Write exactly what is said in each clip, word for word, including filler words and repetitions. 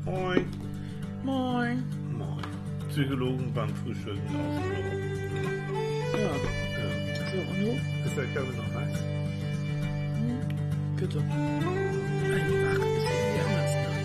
Moin. Moin. Moin. Psychologen beim Frühstücken ausgelogen. Ja. Ja. So, und du? Ist der Kaffee noch heiß? Hm? Bitte. Eigentlich wach ist irgendwie anders, ne?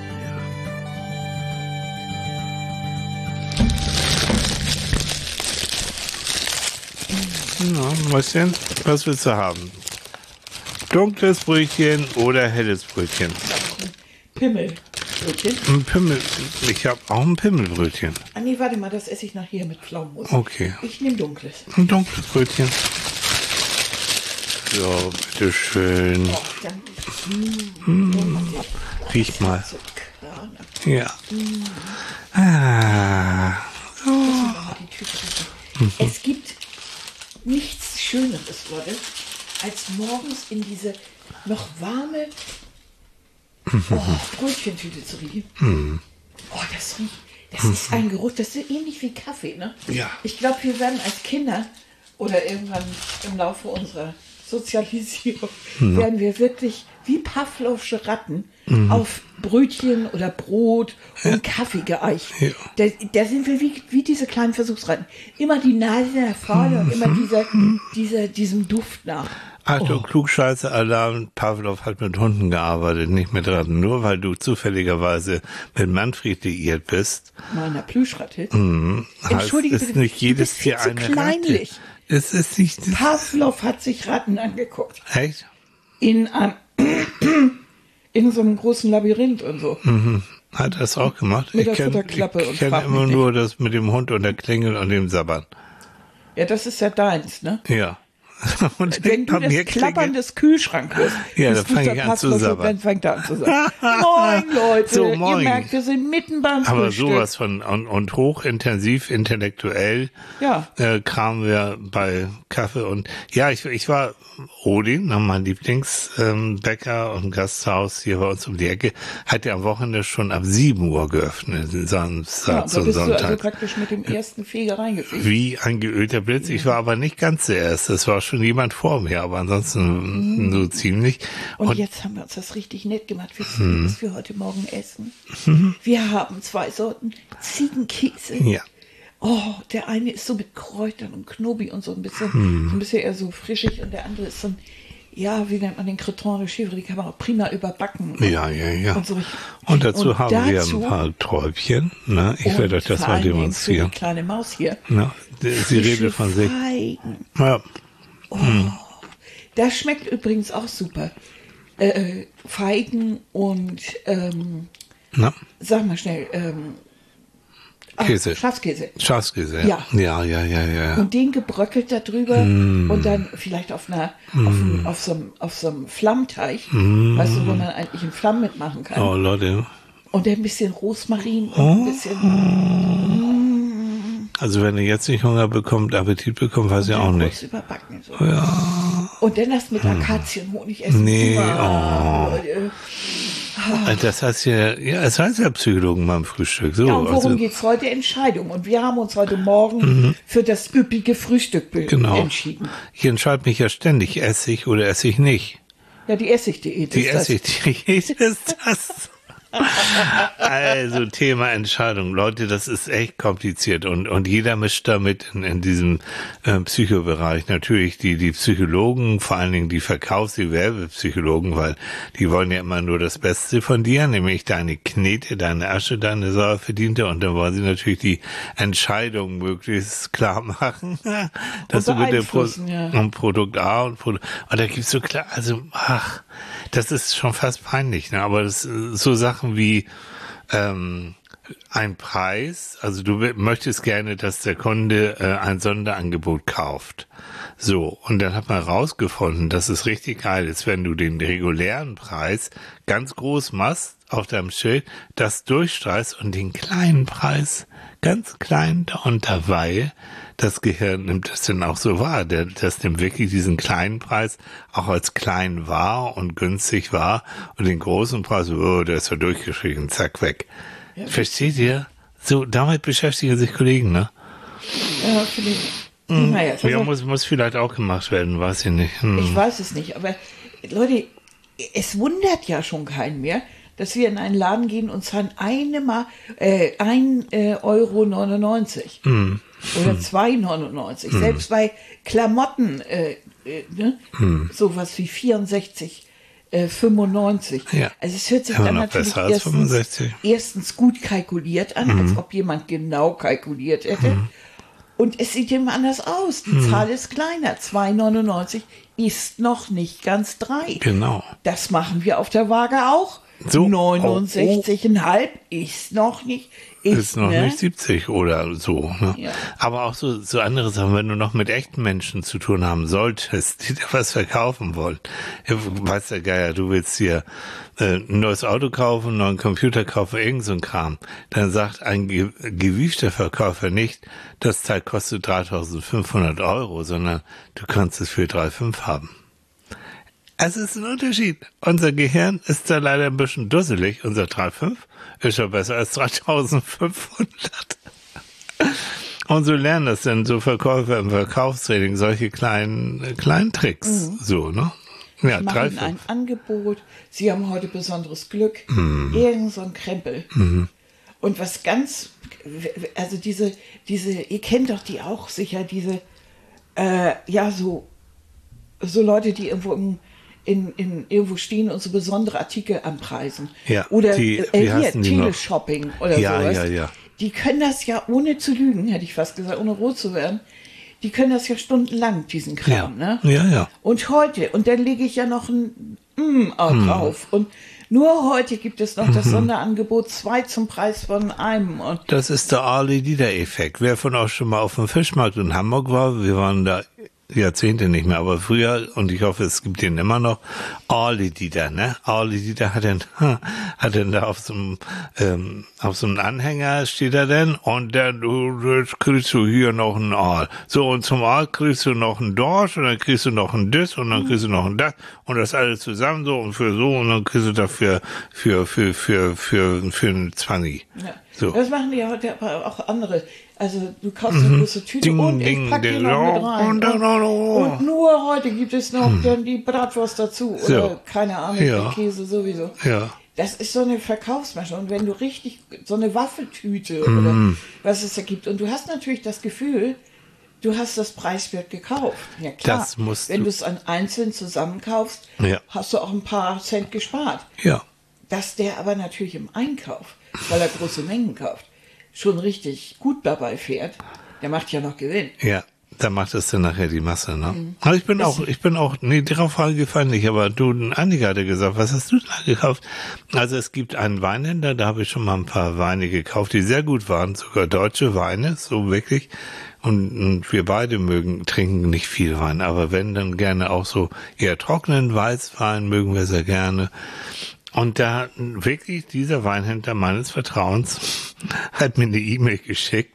Ja. Na, Mäuschen, was willst du haben? Dunkles Brötchen oder helles Brötchen? Pimmelbrötchen. Ein Pimmel. Ich habe auch ein Pimmelbrötchen. Ah nee, warte mal, das esse ich nachher mit Pflaumenmus. Okay. Ich nehme dunkles. Ein dunkles Brötchen. So, bitteschön. Oh, danke. Mm. Riech mal. So Körner. Ja. Mm. Ah. So. Die Tüte mhm. Es gibt nichts Schöneres, Leute, als morgens in diese noch warme oh, Brötchentüte zu riechen. Mm. Oh, das riecht, das ist ein Geruch, das ist ähnlich wie Kaffee, ne? Ja. Ich glaube, wir werden als Kinder oder irgendwann im Laufe unserer Sozialisierung mhm. werden wir wirklich wie Pavlovsche Ratten mhm. auf Brötchen oder Brot und ja. Kaffee geeicht. Ja. Da, da sind wir wie, wie diese kleinen Versuchsratten. Immer die Nase nach vorne mhm. und immer dieser, dieser, diesem Duft nach. Achtung, oh. Klugscheißer-Alarm, Pavlov hat mit Hunden gearbeitet, nicht mit Ratten. Nur weil du zufälligerweise mit Manfred liiert bist. Meiner Plüschratte. Mhm. Entschuldige ist bitte, nicht jedes du bist viel Tier zu eine kleinlich. Ratte. Es ist nicht. Pavlov hat sich Ratten angeguckt. Echt? In einem, in so einem großen Labyrinth und so. Mhm. Hat er das auch gemacht? Mit ich der kenne kenn immer nicht. nur das mit dem Hund und der Klingel und dem Sabbern. Ja, das ist ja deins, ne? Ja. Und wenn du das Klappern des Kühlschranks hörst, ja, dann fange ich an zu sabbern. Dann fängt er an zu sabbern. Moin, Leute. So, moin. Ihr merkt, wir sind mitten beim Aber Frühstück. sowas von und, und hochintensiv, intellektuell ja. äh, kamen wir bei Kaffee und ja, ich, ich war Odin, mein Lieblingsbäcker ähm, und Gasthaus hier bei uns um die Ecke, hat ja am Wochenende schon ab sieben Uhr geöffnet, Samstag ja, und bist Sonntag. Du also praktisch mit dem ersten Feger reingefegt. Wie ein geölter Blitz. Ich war aber nicht ganz der Erste. Es war schon jemand vor mir, aber ansonsten mhm. so ziemlich. Und, und jetzt haben wir uns das richtig nett gemacht. Wissen Sie, mhm. was wir heute Morgen essen? Mhm. Wir haben zwei Sorten Ziegenkäse. Ja. Oh, der eine ist so mit Kräutern und Knobi und so ein bisschen, mhm. so ein bisschen eher so frischig und der andere ist so ein, ja, wie nennt man den Creton de Chèvre, die kann man auch prima überbacken. Und, ja, ja, ja. Und, so. und dazu und haben dazu, wir ein paar Träubchen. Ne? Ich werde euch das mal demonstrieren. Die kleine Maus hier. Ja, sie redet von sich. Feigen. Ja. Oh, hm. Das schmeckt übrigens auch super. Äh, Feigen und, ähm, Na? sag mal schnell, ähm, Käse. Ach, Schafskäse. Schafskäse, ja. Ja, ja, ja, ja. Und den gebröckelt da drüber mm. und dann vielleicht auf einer, mm. auf, einem, auf, so einem, auf so einem Flammteig, mm. weißt du, wo man eigentlich einen Flamm mitmachen kann. Oh, Leute. Und ein bisschen Rosmarin und oh. ein bisschen. Mm. Also, wenn ihr jetzt nicht Hunger bekommt, Appetit bekommt, weiß ich auch nicht. Überbacken, so. Ja. Und dann das mit Akazienhonig essen. Nee, wow. oh. Das heißt ja, ja, es heißt ja Psychologen beim Frühstück. So, ja, und worum also, geht's heute? Entscheidung. Und wir haben uns heute Morgen mhm. für das üppige Frühstück genau. entschieden. Ich entscheide mich ja ständig, esse ich oder esse ich nicht. Ja, die Essigdiät Die ist das. Essigdiät ist das. Also Thema Entscheidung. Leute, das ist echt kompliziert und und jeder mischt damit in, in diesem äh, Psychobereich. Natürlich die die Psychologen, vor allen Dingen die Verkaufs-, die Werbepsychologen, weil die wollen ja immer nur das Beste von dir, nämlich deine Knete, deine Asche, deine sauer verdiente und dann wollen sie natürlich die Entscheidung möglichst klar machen, dass du mit dem Pro- ja. um Produkt A und Produkt und da gibt's so klar, also ach, das ist schon fast peinlich, ne? Aber das so Sachen wie ähm, ein Preis, also du möchtest gerne, dass der Kunde äh, ein Sonderangebot kauft. So, und dann hat man rausgefunden, dass es richtig geil ist, wenn du den regulären Preis ganz groß machst auf deinem Schild, das durchstreichst und den kleinen Preis ganz klein darunter, weil das Gehirn nimmt das dann auch so wahr. Der, das nimmt wirklich diesen kleinen Preis auch als klein wahr und günstig wahr und den großen Preis, oh, der ist ja durchgeschrieben, zack, weg. Ja, Versteht ihr? So, damit beschäftigen sich Kollegen, ne? Ja, vielleicht. Mhm. Naja, also, ja, muss, muss vielleicht auch gemacht werden, weiß ich nicht. Hm. Ich weiß es nicht, aber Leute, es wundert ja schon keinen mehr, dass wir in einen Laden gehen und zahlen eine Ma äh, ein äh, Euro neunundneunzig mm. oder zwei neunundneunzig. Mm. Selbst bei Klamotten, äh, äh, ne? mm. sowas wie vierundsechzig, äh, fünfundneunzig. Ja. Also es hört sich Immer dann noch natürlich besser als erstens, fünfundsechzig. erstens gut kalkuliert an, mm. als ob jemand genau kalkuliert hätte. Mm. Und es sieht immer anders aus. Die mm. Zahl ist kleiner. zwei neunundneunzig ist noch nicht ganz drei. Genau. Das machen wir auf der Waage auch. So, neunundsechzig Komma fünf ist noch nicht. Ist, ist noch ne? nicht siebzig oder so. Ne? Ja. Aber auch so, so andere Sachen, wenn du noch mit echten Menschen zu tun haben solltest, die dir was verkaufen wollen. Ja, weißt ja, Geier, du willst hier äh, ein neues Auto kaufen, einen neuen Computer kaufen, irgend so ein Kram. Dann sagt ein ge gewiefter Verkäufer nicht, das Teil kostet dreitausendfünfhundert Euro, sondern du kannst es für drei Komma fünf haben. Es ist ein Unterschied. Unser Gehirn ist da leider ein bisschen dusselig. Unser drei Komma fünf ist schon besser als dreitausendfünfhundert. Und so lernen das dann so Verkäufer im Verkaufstraining, solche kleinen, kleinen Tricks. Mhm. So, ne? Ja, Sie machen ein Angebot. Sie haben heute besonderes Glück. Mhm. Irgend so ein Krempel. Mhm. Und was ganz, also diese, diese, ihr kennt doch die auch sicher, diese, äh, ja, so, so Leute, die irgendwo im, In, in irgendwo stehen und so besondere Artikel anpreisen. Ja, oder die, äh, hier, die Teleshopping noch? oder ja, sowas. Ja, ja. Die können das ja ohne zu lügen, hätte ich fast gesagt, ohne rot zu werden. Die können das ja stundenlang, diesen Kram. Ja, ne? ja, ja. Und heute, und dann lege ich ja noch ein Mm auch mm. drauf. Und nur heute gibt es noch das mhm. Sonderangebot, zwei zum Preis von einem. Und das ist der Arli-Dieter-Effekt. Wer von euch schon mal auf dem Fischmarkt in Hamburg war, wir waren da Jahrzehnte nicht mehr, aber früher, und ich hoffe, es gibt den immer noch, Arli Dieter, ne? Arli Dieter hat dann, hat dann da auf so einem, ähm, auf so einem Anhänger steht er denn, und dann, du, jetzt kriegst du hier noch einen Aal. So, und zum Aal kriegst du noch einen Dorsch, und dann kriegst du noch ein Dis, und dann kriegst du noch ein Das, und das alles zusammen so, und für so, und dann kriegst du dafür, für, für, für, für, für, für einen Zwanni. Ja. So. Das machen die ja heute aber auch andere. Also du kaufst eine große Tüte ding, und ding, ich packe die ding, noch mit rein. Und, und, und, und, und nur heute gibt es noch hm. dann die Bratwurst dazu. Oder so. keine Ahnung, ja. der Käse sowieso. Ja. Das ist so eine Verkaufsmasche. Und wenn du richtig so eine Waffeltüte hm. oder was es da gibt. Und du hast natürlich das Gefühl, du hast das preiswert gekauft. Ja klar, das musst wenn du es an einzeln zusammenkaufst, ja. hast du auch ein paar Cent gespart. Ja. Dass der aber natürlich im Einkauf, weil er große Mengen kauft, schon richtig gut dabei fährt, der macht ja noch Gewinn. Ja, da macht es dann nachher die Masse, ne? Mhm. Aber ich bin auch, ich bin auch, nee, darauf Frage gefallen nicht, aber du, ein Annika hatte gesagt, was hast du da gekauft? Also es gibt einen Weinhändler, da habe ich schon mal ein paar Weine gekauft, die sehr gut waren, sogar deutsche Weine, so wirklich. Und, und wir beide mögen, trinken nicht viel Wein, aber wenn, dann gerne auch so eher trockenen Weißwein mögen wir sehr gerne. Und da wirklich dieser Weinhändler meines Vertrauens hat mir eine E-Mail geschickt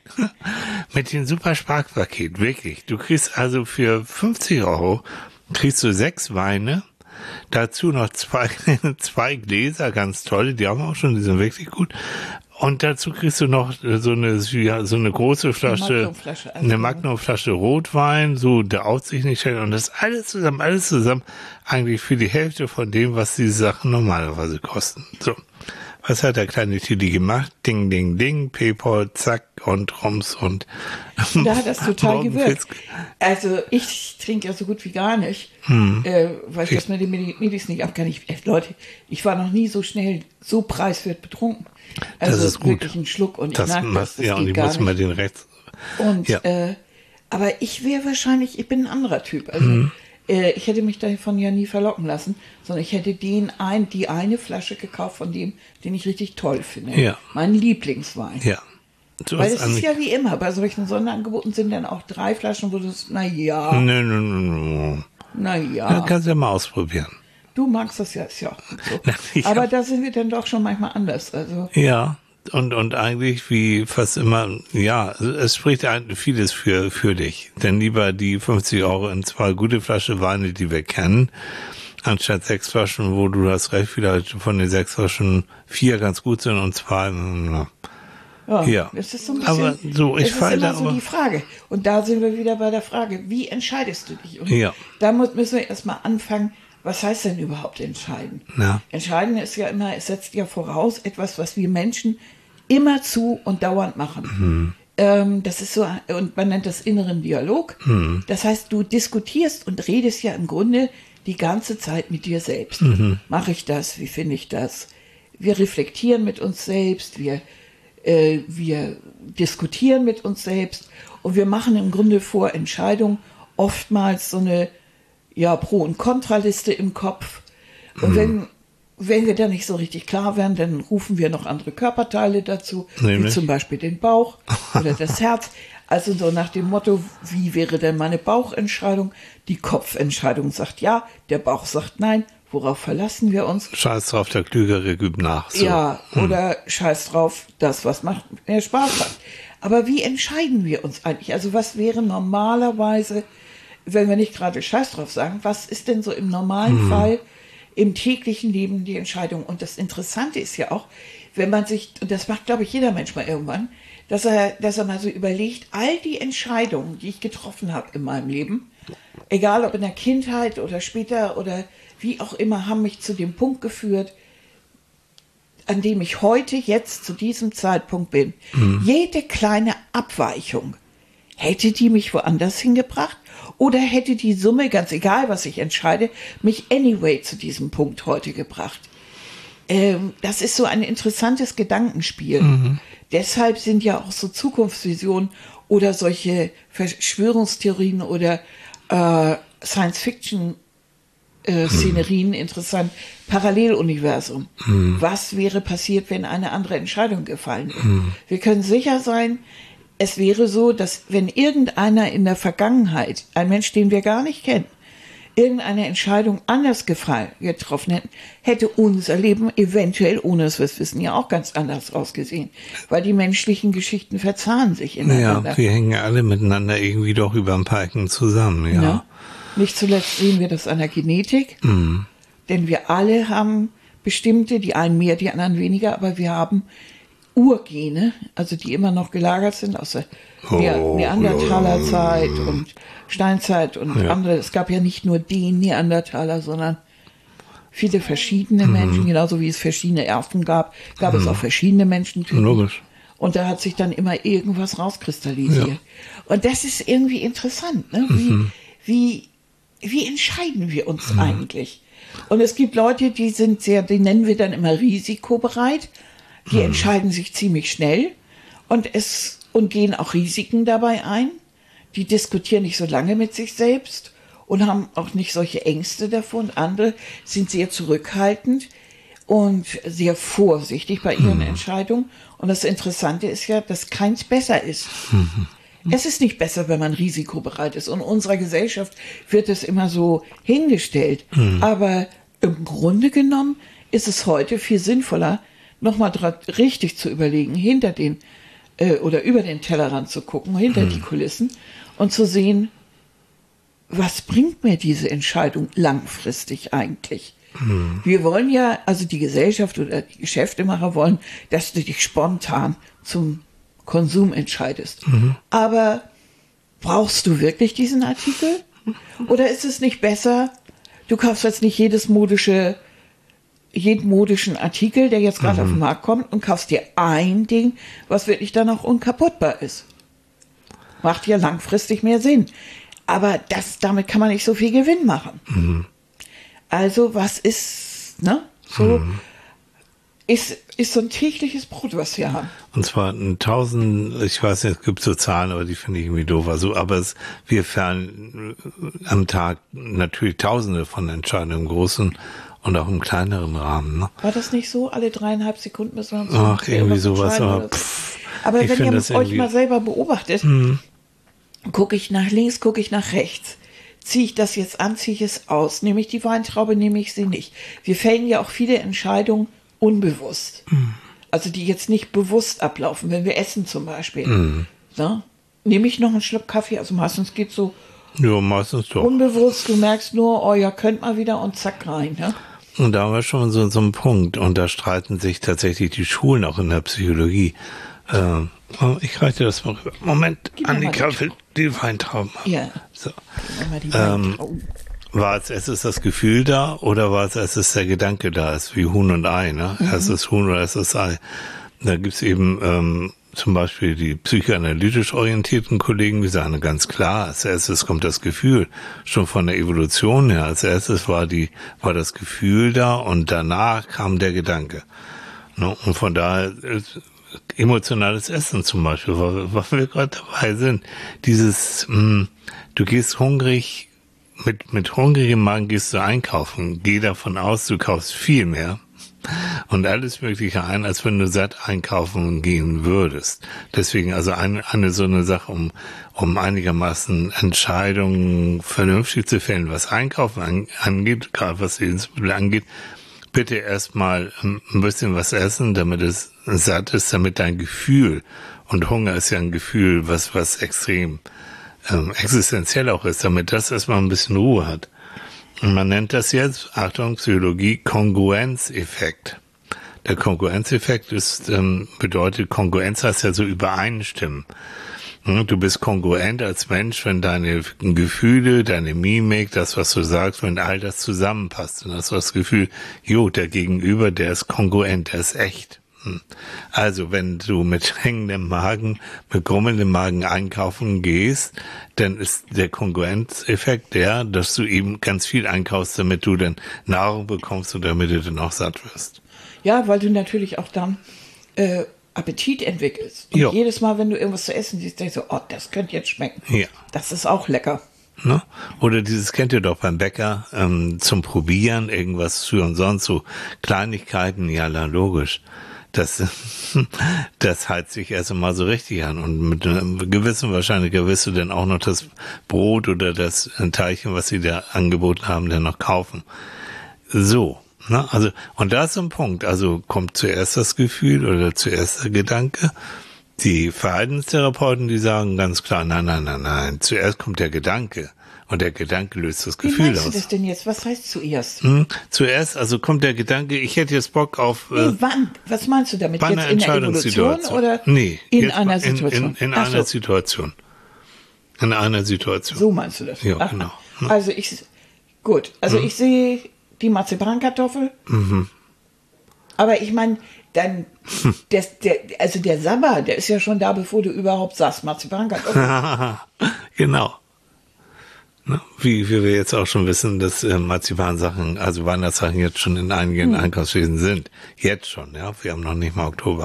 mit dem super Sparpaket, wirklich. Du kriegst also für fünfzig Euro, kriegst du sechs Weine, dazu noch zwei, zwei Gläser, ganz tolle, die haben wir auch schon, die sind wirklich gut. Und dazu kriegst du noch so eine, ja, so eine große Flasche, eine Magnumflasche, also eine Magnumflasche Rotwein, so, der auch sich nicht hält. Und das alles zusammen, alles zusammen, eigentlich für die Hälfte von dem, was diese Sachen normalerweise kosten. So. Was hat der kleine Tilly gemacht? Ding, ding, ding, PayPal, zack, und Rums und. Und da hat das total gewirkt. Also, ich trinke ja so gut wie gar nicht, hm. äh, weil ich, ich das mit den Medis nicht ab kann. Ich, äh, Leute, ich war noch nie so schnell, so preiswert betrunken. Also das ist gut. Wirklich ein Schluck und das ich mag das, das ja, und ich muss mal den rechts. Und, ja. äh, aber ich wäre wahrscheinlich, ich bin ein anderer Typ. Also, mhm. äh, ich hätte mich davon ja nie verlocken lassen, sondern ich hätte den ein, die eine Flasche gekauft von dem, den ich richtig toll finde. Ja. Mein Lieblingswein. Ja. Du Weil es ist ja wie immer, bei solchen Sonderangeboten sind dann auch drei Flaschen, wo du es, na ja. Nö, nö, nö. Na ja. Dann kannst du ja mal ausprobieren. Du magst das ja, ist ja auch so. Ja. Aber da sind wir dann doch schon manchmal anders. Also. Ja, und, und eigentlich wie fast immer, ja, es spricht vieles für, für dich. Denn lieber die fünfzig Euro in zwei gute Flaschen Weine, die wir kennen, anstatt sechs Flaschen, wo du hast recht, vielleicht von den sechs Flaschen vier ganz gut sind und zwei, na. Ja, ja. Das ist so ein bisschen, aber so, ich das falle ist immer da so aber die Frage. Und da sind wir wieder bei der Frage, wie entscheidest du dich? Und ja. da muss, müssen wir erstmal anfangen, was heißt denn überhaupt entscheiden? Ja. Entscheiden ist ja immer, es setzt ja voraus etwas, was wir Menschen immerzu und dauernd machen. Mhm. Ähm, das ist so, und man nennt das inneren Dialog. Mhm. Das heißt, du diskutierst und redest ja im Grunde die ganze Zeit mit dir selbst. Mhm. Mache ich das? Wie finde ich das? Wir reflektieren mit uns selbst, wir, äh, wir diskutieren mit uns selbst und wir machen im Grunde vor Entscheidungen oftmals so eine ja, Pro- und Kontraliste im Kopf. Und mhm. wenn, wenn wir da nicht so richtig klar werden, dann rufen wir noch andere Körperteile dazu, Nämlich? wie zum Beispiel den Bauch oder das Herz. Also so nach dem Motto, wie wäre denn meine Bauchentscheidung? Die Kopfentscheidung sagt ja, der Bauch sagt nein. Worauf verlassen wir uns? Scheiß drauf, der Klügere gibt nach. So. Ja, hm. oder scheiß drauf, das, was macht mehr Spaß hat. Aber wie entscheiden wir uns eigentlich? Also was wäre normalerweise, wenn wir nicht gerade scheiß drauf sagen, was ist denn so im normalen hm. Fall im täglichen Leben die Entscheidung? Und das Interessante ist ja auch, wenn man sich, und das macht, glaube ich, jeder Mensch mal irgendwann, dass er, dass er mal so überlegt, all die Entscheidungen, die ich getroffen habe in meinem Leben, egal ob in der Kindheit oder später oder wie auch immer, haben mich zu dem Punkt geführt, an dem ich heute, jetzt, zu diesem Zeitpunkt bin. Mhm. Jede kleine Abweichung, hätte die mich woanders hingebracht? Oder hätte die Summe, ganz egal, was ich entscheide, mich anyway zu diesem Punkt heute gebracht? Ähm, das ist so ein interessantes Gedankenspiel. Mhm. Deshalb sind ja auch so Zukunftsvisionen oder solche Verschwörungstheorien oder äh, Science-Fiction Äh, Szenerien hm. interessant. Paralleluniversum. Hm. Was wäre passiert, wenn eine andere Entscheidung gefallen ist? Hm. Wir können sicher sein, es wäre so, dass wenn irgendeiner in der Vergangenheit, ein Mensch, den wir gar nicht kennen, irgendeine Entscheidung anders gefallen, getroffen hätten, hätte unser Leben eventuell, ohne dass wir es wissen, ja auch ganz anders ausgesehen. Weil die menschlichen Geschichten verzahnen sich ineinander. Ja, wir hängen alle miteinander irgendwie doch über ein paar Ecken zusammen, ja. ja. Nicht zuletzt sehen wir das an der Genetik, mm. denn wir alle haben bestimmte, die einen mehr, die anderen weniger, aber wir haben Urgene, also die immer noch gelagert sind aus der oh, Neandertalerzeit oh, und Steinzeit und ja. andere. Es gab ja nicht nur den Neandertaler, sondern viele verschiedene mm. Menschen, genauso wie es verschiedene Erfen gab, gab mm. es auch verschiedene Menschentypen. Logisch. Und da hat sich dann immer irgendwas rauskristallisiert. Ja. Und das ist irgendwie interessant, ne? Wie, mhm. wie Wie entscheiden wir uns mhm. eigentlich? Und es gibt Leute, die sind sehr, die nennen wir dann immer risikobereit. Die mhm. entscheiden sich ziemlich schnell und es, und gehen auch Risiken dabei ein. Die diskutieren nicht so lange mit sich selbst und haben auch nicht solche Ängste davon. Andere sind sehr zurückhaltend und sehr vorsichtig bei ihren mhm. Entscheidungen. Und das Interessante ist ja, dass keins besser ist. Mhm. Es ist nicht besser, wenn man risikobereit ist. Und in unserer Gesellschaft wird es immer so hingestellt. Mhm. Aber im Grunde genommen ist es heute viel sinnvoller, nochmal richtig zu überlegen, hinter den äh, oder über den Tellerrand zu gucken, hinter mhm. die Kulissen und zu sehen, was bringt mir diese Entscheidung langfristig eigentlich? Mhm. Wir wollen ja, also die Gesellschaft oder die Geschäftemacher wollen, dass du dich spontan zum Konsum entscheidest. Mhm. Aber brauchst du wirklich diesen Artikel? Oder ist es nicht besser, du kaufst jetzt nicht jedes modische, jeden modischen Artikel, der jetzt gerade mhm. auf den Markt kommt, und kaufst dir ein Ding, was wirklich dann auch unkaputtbar ist. Macht ja langfristig mehr Sinn. Aber das, damit kann man nicht so viel Gewinn machen. Mhm. Also was ist, ne? So, mhm. Ist, ist so ein tägliches Brot, was wir haben. Und zwar ein tausend, ich weiß nicht, es gibt so Zahlen, aber die finde ich irgendwie doof. Also, aber es, wir fällen am Tag natürlich Tausende von Entscheidungen im großen und auch im kleineren Rahmen. Ne? War das nicht so? Alle dreieinhalb Sekunden müssen wir uns Ach, irgendwie sowas. Aber, pff, aber wenn ihr euch mal selber beobachtet, mhm. gucke ich nach links, gucke ich nach rechts. Ziehe ich das jetzt an, ziehe ich es aus? Nehme ich die Weintraube, nehme ich sie nicht? Wir fällen ja auch viele Entscheidungen unbewusst. Mm. Also die jetzt nicht bewusst ablaufen, wenn wir essen zum Beispiel. Mm. So? Nehme ich noch einen Schluck Kaffee, also meistens geht so ja, meistens doch. unbewusst, du merkst nur, oh ja, könnt mal wieder und zack rein. Ja? Und da haben wir schon so, so einen Punkt und da streiten sich tatsächlich die Schulen auch in der Psychologie. Äh, ich reiche das mal rüber. Moment, Annika will die Weintrauben. Ja. So. Die Weintrauben. war als erstes das Gefühl da oder war als erstes der Gedanke da? Ist wie Huhn und Ei, ne? Mhm. Erstes Huhn oder erstes Ei. Da gibt's eben ähm, zum Beispiel die psychoanalytisch orientierten Kollegen, die sagen ganz klar, als erstes kommt das Gefühl, schon von der Evolution her. Als erstes war die war das Gefühl da und danach kam der Gedanke. Ne? Und von daher emotionales Essen zum Beispiel, weil, weil wir gerade dabei sind, dieses, mh, du gehst hungrig, mit, mit hungrigem Magen gehst du einkaufen, geh davon aus, du kaufst viel mehr und alles Mögliche ein, als wenn du satt einkaufen gehen würdest. Deswegen also eine, eine so eine Sache, um, um einigermaßen Entscheidungen vernünftig zu fällen, was Einkaufen an, angeht, gerade was Lebensmittel angeht, bitte erstmal ein bisschen was essen, damit es satt ist, damit dein Gefühl, und Hunger ist ja ein Gefühl, was, was extrem ähm, existenziell auch ist, damit das erstmal ein bisschen Ruhe hat. Und man nennt das jetzt, Achtung, Psychologie, Kongruenzeffekt. Der Kongruenzeffekt ist, ähm, bedeutet, Kongruenz heißt ja so übereinstimmen. Du bist kongruent als Mensch, wenn deine Gefühle, deine Mimik, das, was du sagst, wenn all das zusammenpasst. Und hast du das Gefühl, jo, der Gegenüber, der ist kongruent, der ist echt. Also, wenn du mit hängendem Magen, mit grummelndem Magen einkaufen gehst, dann ist der Kongruenzeffekt der, dass du eben ganz viel einkaufst, damit du dann Nahrung bekommst und damit du dann auch satt wirst. Ja, weil du natürlich auch dann äh, Appetit entwickelst. Und jo. Jedes Mal, wenn du irgendwas zu essen siehst, denkst du, oh, das könnte jetzt schmecken. Ja. Das ist auch lecker. Ne? Oder dieses kennt ihr doch beim Bäcker, ähm, zum Probieren, irgendwas für und sonst, so Kleinigkeiten, ja, logisch. Das, das heizt sich erst einmal so richtig an. Und mit einer gewissen Wahrscheinlichkeit wirst du dann auch noch das Brot oder das Teilchen, was sie da angeboten haben, dann noch kaufen. So. Na, also, und da ist so ein Punkt. Also kommt zuerst das Gefühl oder zuerst der Gedanke. Die Verhaltenstherapeuten, die sagen ganz klar, nein, nein, nein, nein. Zuerst kommt der Gedanke. Und der Gedanke löst das Gefühl aus. Wie meinst du das denn jetzt? Was heißt zuerst? Hm, zuerst, also kommt der Gedanke, ich hätte jetzt Bock auf... Nee, äh, wann? Was meinst du damit? Bei jetzt in der Evolution oder nee, in einer Situation? In, in, in einer so. Situation. In einer Situation. So meinst du das? Ja, Ach, genau. Also ich... Gut, also hm. ich sehe die Marzipankartoffel. Mhm. Aber ich meine, dann, hm. der, der, also der Sabber, der ist ja schon da, bevor du überhaupt sagst, Marzipankartoffel. Genau. Ne? Wie, wie wir jetzt auch schon wissen, dass äh, Marzipansachen, also Weihnachtssachen jetzt schon in einigen hm. Einkaufsläden sind. Jetzt schon, ja. Wir haben noch nicht mal Oktober.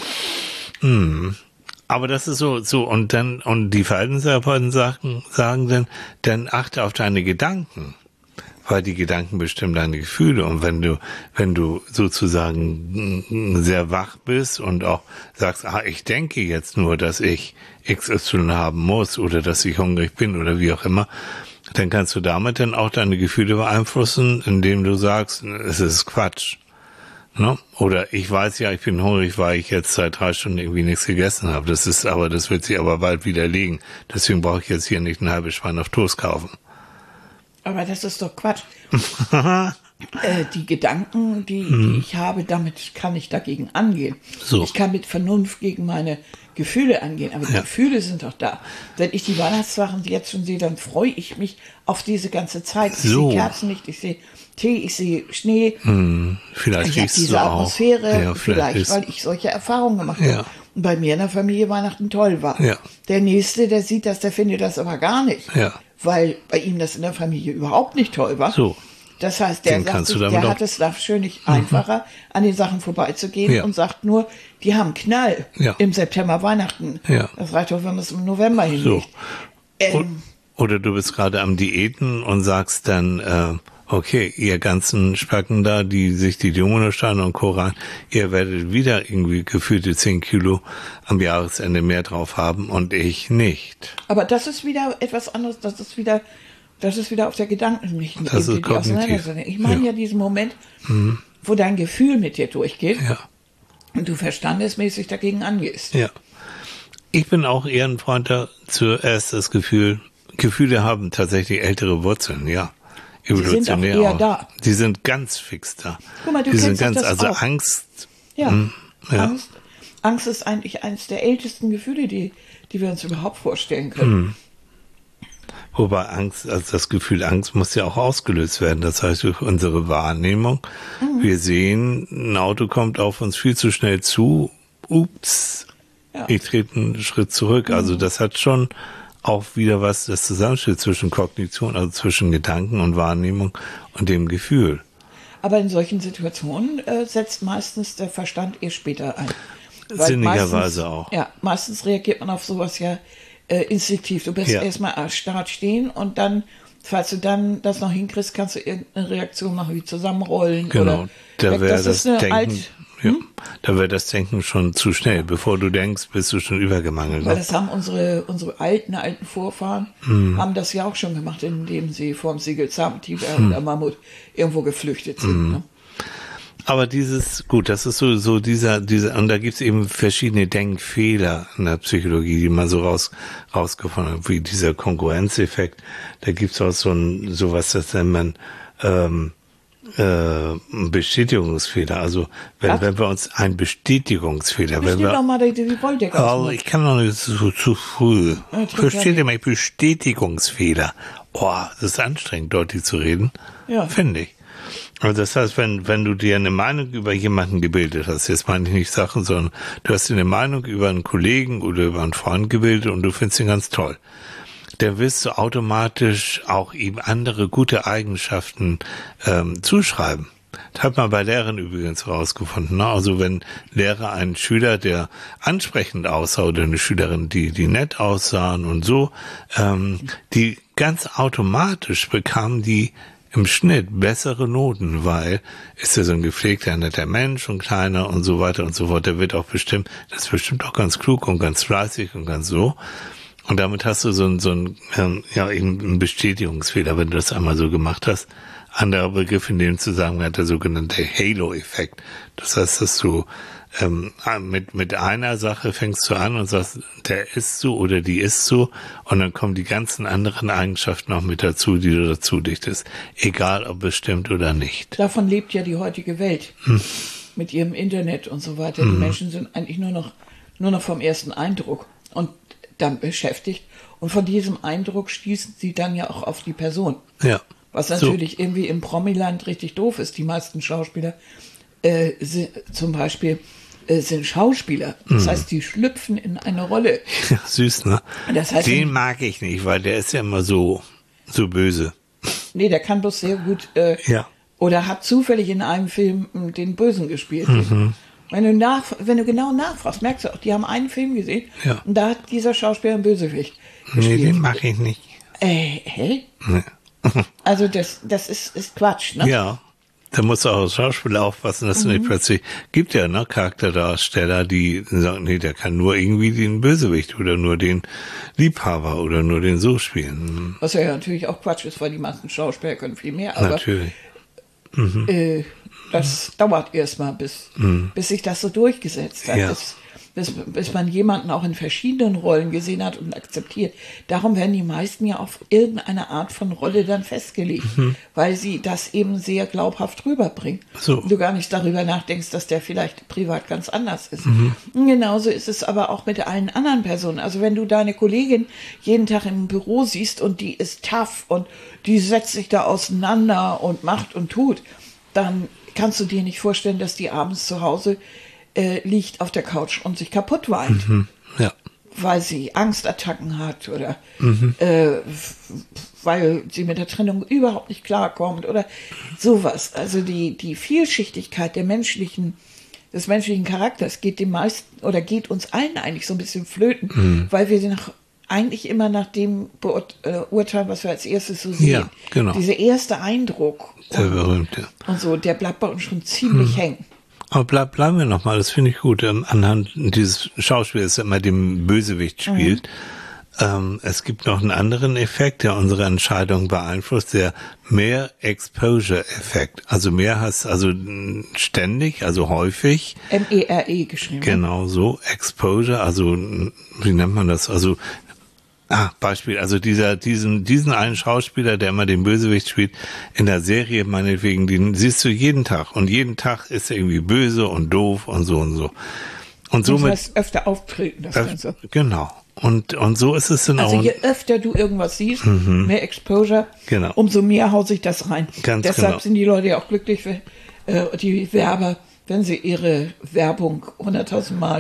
Hm. Aber das ist so, so, und dann, und die Verhaltenstherapeuten sagen, sagen dann, dann achte auf deine Gedanken. Weil die Gedanken bestimmen deine Gefühle. Und wenn du, wenn du sozusagen sehr wach bist und auch sagst, ah, ich denke jetzt nur, dass ich X Y haben muss oder dass ich hungrig bin oder wie auch immer, dann kannst du damit dann auch deine Gefühle beeinflussen, indem du sagst, es ist Quatsch. Ne? Oder ich weiß ja, ich bin hungrig, weil ich jetzt seit drei Stunden irgendwie nichts gegessen habe. Das ist aber, das wird sich aber bald widerlegen. Deswegen brauche ich jetzt hier nicht ein halbes Schwein auf Toast kaufen. Aber das ist doch Quatsch. äh, die Gedanken, die, hm. die ich habe, damit kann ich dagegen angehen. So. Ich kann mit Vernunft gegen meine Gefühle angehen, aber die ja. Gefühle sind doch da. Wenn ich die Weihnachtssachen jetzt schon sehe, dann freue ich mich auf diese ganze Zeit. Ich so. sehe Kerzenlicht, ich sehe Tee, ich sehe Schnee. Hm. Vielleicht ich habe diese Atmosphäre, ja, vielleicht, vielleicht weil ich solche Erfahrungen gemacht ja. habe. Und bei mir in der Familie Weihnachten toll war. Ja. Der Nächste, der sieht das, der findet das aber gar nicht. Ja. Weil bei ihm das in der Familie überhaupt nicht toll war. So. Das heißt, der, sagt sich, der hat es wahrscheinlich mhm. einfacher, an den Sachen vorbeizugehen ja. und sagt nur, die haben Knall ja. im September, Weihnachten. Ja. Das reicht doch, wenn man es im November hinlegt. So. Ähm, Oder du bist gerade am Diäten und sagst dann, äh, okay, ihr ganzen Spacken da, die sich die Dominosteine und Koran, ihr werdet wieder irgendwie gefühlte zehn Kilo am Jahresende mehr drauf haben und ich nicht. Aber das ist wieder etwas anderes, das ist wieder, das ist wieder auf der Gedankenebene, das ist die Auseinandersetzung. Ich meine ja. ja diesen Moment, mhm. wo dein Gefühl mit dir durchgeht ja. und du verstandesmäßig dagegen angehst. Ja. Ich bin auch eher ein Freund da, zuerst das Gefühl, Gefühle haben tatsächlich ältere Wurzeln, ja. Evolutionär die sind auch eher auch. da. Die sind ganz fix da. Guck mal, du die kennst sind ganz, das also auch. Angst. Ja. Mh, ja. Angst. Angst ist eigentlich eines der ältesten Gefühle, die, die wir uns überhaupt vorstellen können. Mhm. Wobei Angst, also das Gefühl Angst muss ja auch ausgelöst werden. Das heißt, durch unsere Wahrnehmung, mhm. wir sehen, ein Auto kommt auf uns viel zu schnell zu, ups, ja. ich trete einen Schritt zurück. Mhm. Also das hat schon auch wieder was, das Zusammenspiel zwischen Kognition, also zwischen Gedanken und Wahrnehmung und dem Gefühl. Aber in solchen Situationen äh, setzt meistens der Verstand eher später ein. Sinnigerweise auch. Ja, meistens reagiert man auf sowas ja äh, instinktiv. Du bist ja. erstmal stark stehen und dann, falls du dann das noch hinkriegst, kannst du irgendeine Reaktion machen, wie zusammenrollen. Genau, oder da wäre das, das Denken, Alt, ja, hm? da wäre das Denken schon zu schnell. Bevor du denkst, bist du schon übergemangelt. Weil das haben unsere, unsere alten, alten Vorfahren, hm. haben das ja auch schon gemacht, indem sie vom Säbelzahntiger hm. oder Mammut irgendwo geflüchtet sind. Hm. Ne? Aber dieses, gut, das ist so, so dieser, dieser, und da gibt's eben verschiedene Denkfehler in der Psychologie, die man so raus, rausgefunden hat, wie dieser Kongruenzeffekt. Da gibt's auch so ein, sowas, das nennt man, ähm, äh, ein Bestätigungsfehler. Also, wenn, wenn wir uns ein Bestätigungsfehler, wenn wir, noch mal die, die oh, ich kann noch nicht so, zu früh. Versteht ihr mal Bestätigungsfehler? Oh, das ist anstrengend, deutlich zu reden. Ja. Finde ich. Also das heißt, wenn, wenn du dir eine Meinung über jemanden gebildet hast, jetzt meine ich nicht Sachen, sondern du hast dir eine Meinung über einen Kollegen oder über einen Freund gebildet und du findest ihn ganz toll, dann wirst du automatisch auch ihm andere gute Eigenschaften ähm, zuschreiben. Das hat man bei Lehrern übrigens rausgefunden. Ne? Also wenn Lehrer einen Schüler, der ansprechend aussah, oder eine Schülerin, die, die nett aussahen und so, ähm, die ganz automatisch bekamen die im Schnitt bessere Noten, weil ist ja so ein gepflegter, netter Mensch und kleiner und so weiter und so fort. Der wird auch bestimmt, das ist bestimmt auch ganz klug und ganz fleißig und ganz so. Und damit hast du so ein, so ein, ja, eben einen Bestätigungsfehler, wenn du das einmal so gemacht hast. Anderer Begriff in dem Zusammenhang hat der sogenannte Halo-Effekt. Das heißt, dass du ähm, mit mit einer Sache fängst du an und sagst, der ist so oder die ist so, und dann kommen die ganzen anderen Eigenschaften noch mit dazu, die du dazu dichtest. Egal, ob es stimmt oder nicht. Davon lebt ja die heutige Welt. Hm. Mit ihrem Internet und so weiter. Hm. Die Menschen sind eigentlich nur noch, nur noch vom ersten Eindruck und dann beschäftigt. Und von diesem Eindruck schließen sie dann ja auch auf die Person. Ja. Was natürlich so irgendwie im Promiland richtig doof ist. Die meisten Schauspieler äh, sind, zum Beispiel äh, sind Schauspieler. Das mm. heißt, die schlüpfen in eine Rolle. Ja, süß, ne? Das heißt, den mag ich nicht, weil der ist ja immer so, so böse. Nee, der kann bloß sehr gut äh, ja. oder hat zufällig in einem Film den Bösen gespielt. Mhm. Wenn du, nach, wenn du genau nachfragst, merkst du auch, die haben einen Film gesehen ja. und da hat dieser Schauspieler einen Bösewicht gespielt. Nee, den mag ich nicht. Äh, hä? Nee. Also das, das ist, ist Quatsch, ne? Ja, da musst du auch als Schauspieler aufpassen, dass mhm. du nicht plötzlich, gibt ja ne Charakterdarsteller, die sagen, nee, der kann nur irgendwie den Bösewicht oder nur den Liebhaber oder nur den so spielen. Was ja natürlich auch Quatsch ist, weil die meisten Schauspieler können viel mehr, aber natürlich. Mhm. Äh, das mhm. dauert erstmal, bis, mhm. bis sich das so durchgesetzt hat. Ja. Bis, bis, bis man jemanden auch in verschiedenen Rollen gesehen hat und akzeptiert. Darum werden die meisten ja auf irgendeine Art von Rolle dann festgelegt, mhm. weil sie das eben sehr glaubhaft rüberbringen. So. Und du gar nicht darüber nachdenkst, dass der vielleicht privat ganz anders ist. Mhm. Und genauso ist es aber auch mit allen anderen Personen. Also wenn du deine Kollegin jeden Tag im Büro siehst und die ist tough und die setzt sich da auseinander und macht und tut, dann kannst du dir nicht vorstellen, dass die abends zu Hause äh, liegt auf der Couch und sich kaputt weint. Mhm, ja. Weil sie Angstattacken hat oder mhm. äh, weil sie mit der Trennung überhaupt nicht klarkommt oder sowas. Also die, die Vielschichtigkeit der menschlichen, des menschlichen Charakters geht den meisten oder geht uns allen eigentlich so ein bisschen flöten, mhm. weil wir nach, eigentlich immer nach dem beurteilen, was wir als erstes so sehen. Ja, genau. Dieser erste Eindruck. Der und, berühmte. Und so, der bleibt bei uns schon ziemlich mhm. hängen. Aber bleib, bleiben wir nochmal, das finde ich gut, ähm, anhand dieses Schauspielers, der immer den Bösewicht spielt. Mhm. Ähm, es gibt noch einen anderen Effekt, der unsere Entscheidung beeinflusst, der Mehr-Exposure-Effekt. Also mehr heißt also ständig, also häufig. M E R E geschrieben. Genau so, Exposure, also wie nennt man das? Also Ah, Beispiel, also dieser, diesen, diesen einen Schauspieler, der immer den Bösewicht spielt, in der Serie meinetwegen, den siehst du jeden Tag. Und jeden Tag ist er irgendwie böse und doof und so und so. Und somit. Das heißt, öfter auftreten, das öf- Ganze. Genau. Und, und so ist es dann Also auch. je öfter du irgendwas siehst, mhm. mehr Exposure, genau. umso mehr haut sich das rein. Ganz Deshalb genau. sind die Leute ja auch glücklich, wenn, äh, die Werber, wenn sie ihre Werbung hunderttausend Mal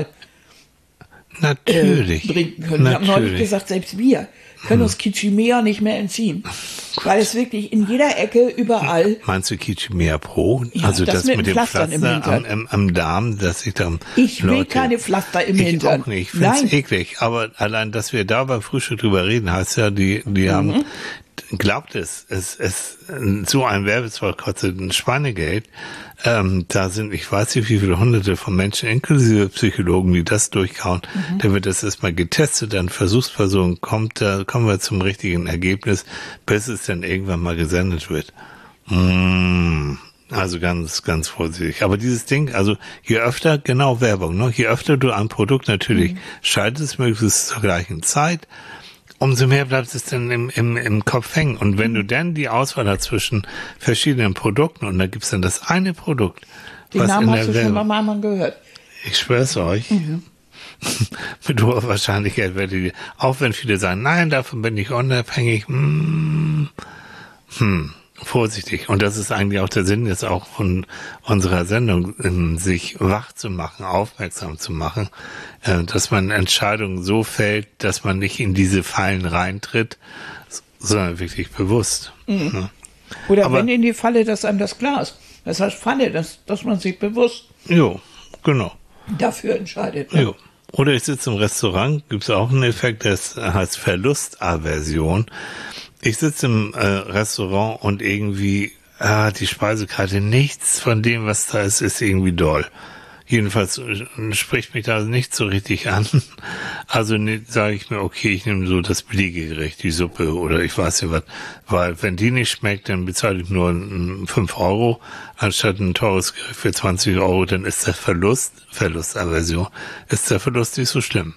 Natürlich. Äh, bringen können. Wir haben neulich gesagt, selbst wir können hm. uns Kitschimea nicht mehr entziehen. Weil es wirklich in jeder Ecke, überall. Meinst du Kitschimea Pro? Ja, also das, das mit, mit dem Pflastern Pflaster am, am, am Darm, dass ich dann. Ich will Leute, keine Pflaster im ich Hintern. Auch nicht. Ich finde es eklig. Aber allein, dass wir da beim Frühstück drüber reden, heißt ja, die, die mhm. haben, glaubt es, es, es, so ein Werbespot kostet ein Schweinegeld. Ähm, da sind, ich weiß nicht, wie viele hunderte von Menschen, inklusive Psychologen, die das durchkauen. Mhm. Da wird das erstmal getestet, dann Versuchsperson kommt, da kommen wir zum richtigen Ergebnis, bis es dann irgendwann mal gesendet wird. Mmh. Also ganz, ganz vorsichtig. Aber dieses Ding, also je öfter, genau Werbung, ne? Je öfter du ein Produkt natürlich mhm. schaltest, möglichst zur gleichen Zeit, umso mehr bleibt es dann im, im, im Kopf hängen. Und wenn du dann die Auswahl hast zwischen verschiedenen Produkten und da gibt's dann das eine Produkt, den was Namen in hast der du Werbung, schon mal mal gehört. Ich schwör's euch. Mhm. Mit hoher Wahrscheinlichkeit werdet ihr, auch wenn viele sagen, nein, davon bin ich unabhängig, hm, hm, vorsichtig. Und das ist eigentlich auch der Sinn jetzt auch von unserer Sendung, sich wach zu machen, aufmerksam zu machen, dass man Entscheidungen so fällt, dass man nicht in diese Fallen reintritt, sondern wirklich bewusst. Mhm. Ja. Oder Aber, wenn in die Falle, dass einem das klar ist. Das heißt Falle, dass, dass man sich bewusst jo, genau. dafür entscheidet. Ne? Jo. Oder ich sitze im Restaurant, gibt's auch einen Effekt, das heißt Verlustaversion. Ich sitze im äh, Restaurant und irgendwie, ah, die Speisekarte, nichts von dem, was da ist, ist irgendwie doll. Jedenfalls äh, spricht mich da nicht so richtig an. Also ne, sage ich mir, okay, ich nehme so das billige Gericht, die Suppe oder ich weiß nicht was. Weil wenn die nicht schmeckt, dann bezahle ich nur fünf Euro anstatt ein teures Gericht für zwanzig Euro. Dann ist der Verlust, Verlustaversion, ist der Verlust nicht so schlimm.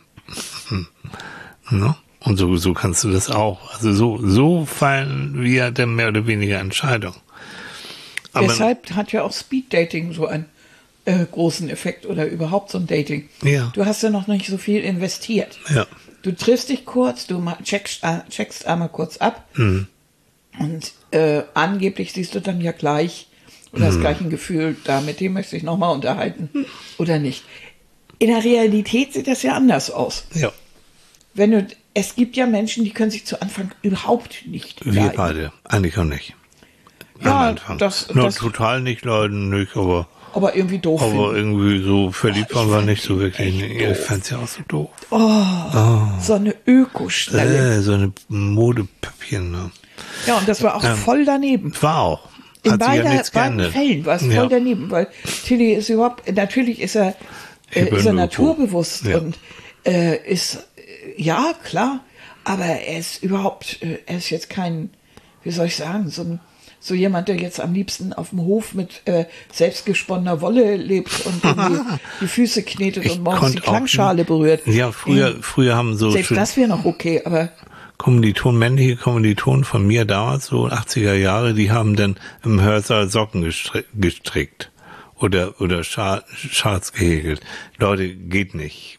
No? Und so, so kannst du das auch. Also so, so fallen wir dann mehr oder weniger Entscheidungen. Aber deshalb hat ja auch Speed-Dating so einen äh, großen Effekt oder überhaupt so ein Dating. Ja. Du hast ja noch nicht so viel investiert. Ja. Du triffst dich kurz, du checkst, äh, checkst einmal kurz ab mhm. und äh, angeblich siehst du dann ja gleich oder mhm. hast gleich ein Gefühl, da mit dem möchte ich nochmal unterhalten mhm. oder nicht. In der Realität sieht das ja anders aus. Ja. Wenn du, es gibt ja Menschen, die können sich zu Anfang überhaupt nicht Wir leiden. Beide, eigentlich auch nicht. Ja, das, Nur das total nicht leiden, nicht, aber aber irgendwie doof. Aber finden. Irgendwie so verliebt waren wir nicht so wirklich. Ich fand es ja auch so doof. Oh, oh. So eine Ökostelle. Äh, so eine Modepüppchen. Ne? Ja, und das war auch ähm, voll daneben. War auch. In beider, ja beiden Fällen war es voll ja. daneben, weil Tilly ist überhaupt, natürlich ist er, äh, ist er naturbewusst ja. und äh, ist, äh, ja, klar, aber er ist überhaupt, äh, er ist jetzt kein, wie soll ich sagen, so ein So jemand, der jetzt am liebsten auf dem Hof mit äh, selbstgesponnener Wolle lebt und irgendwie die Füße knetet ich und morgens die Klangschale berührt. Ja, früher, ähm, früher haben so... Selbst das wäre noch okay, aber... Kommilitonen, männliche Kommilitonen von mir damals, so achtziger Jahre, die haben dann im Hörsaal Socken gestri- gestrickt oder oder Schal- Schals gehäkelt. Leute, geht nicht.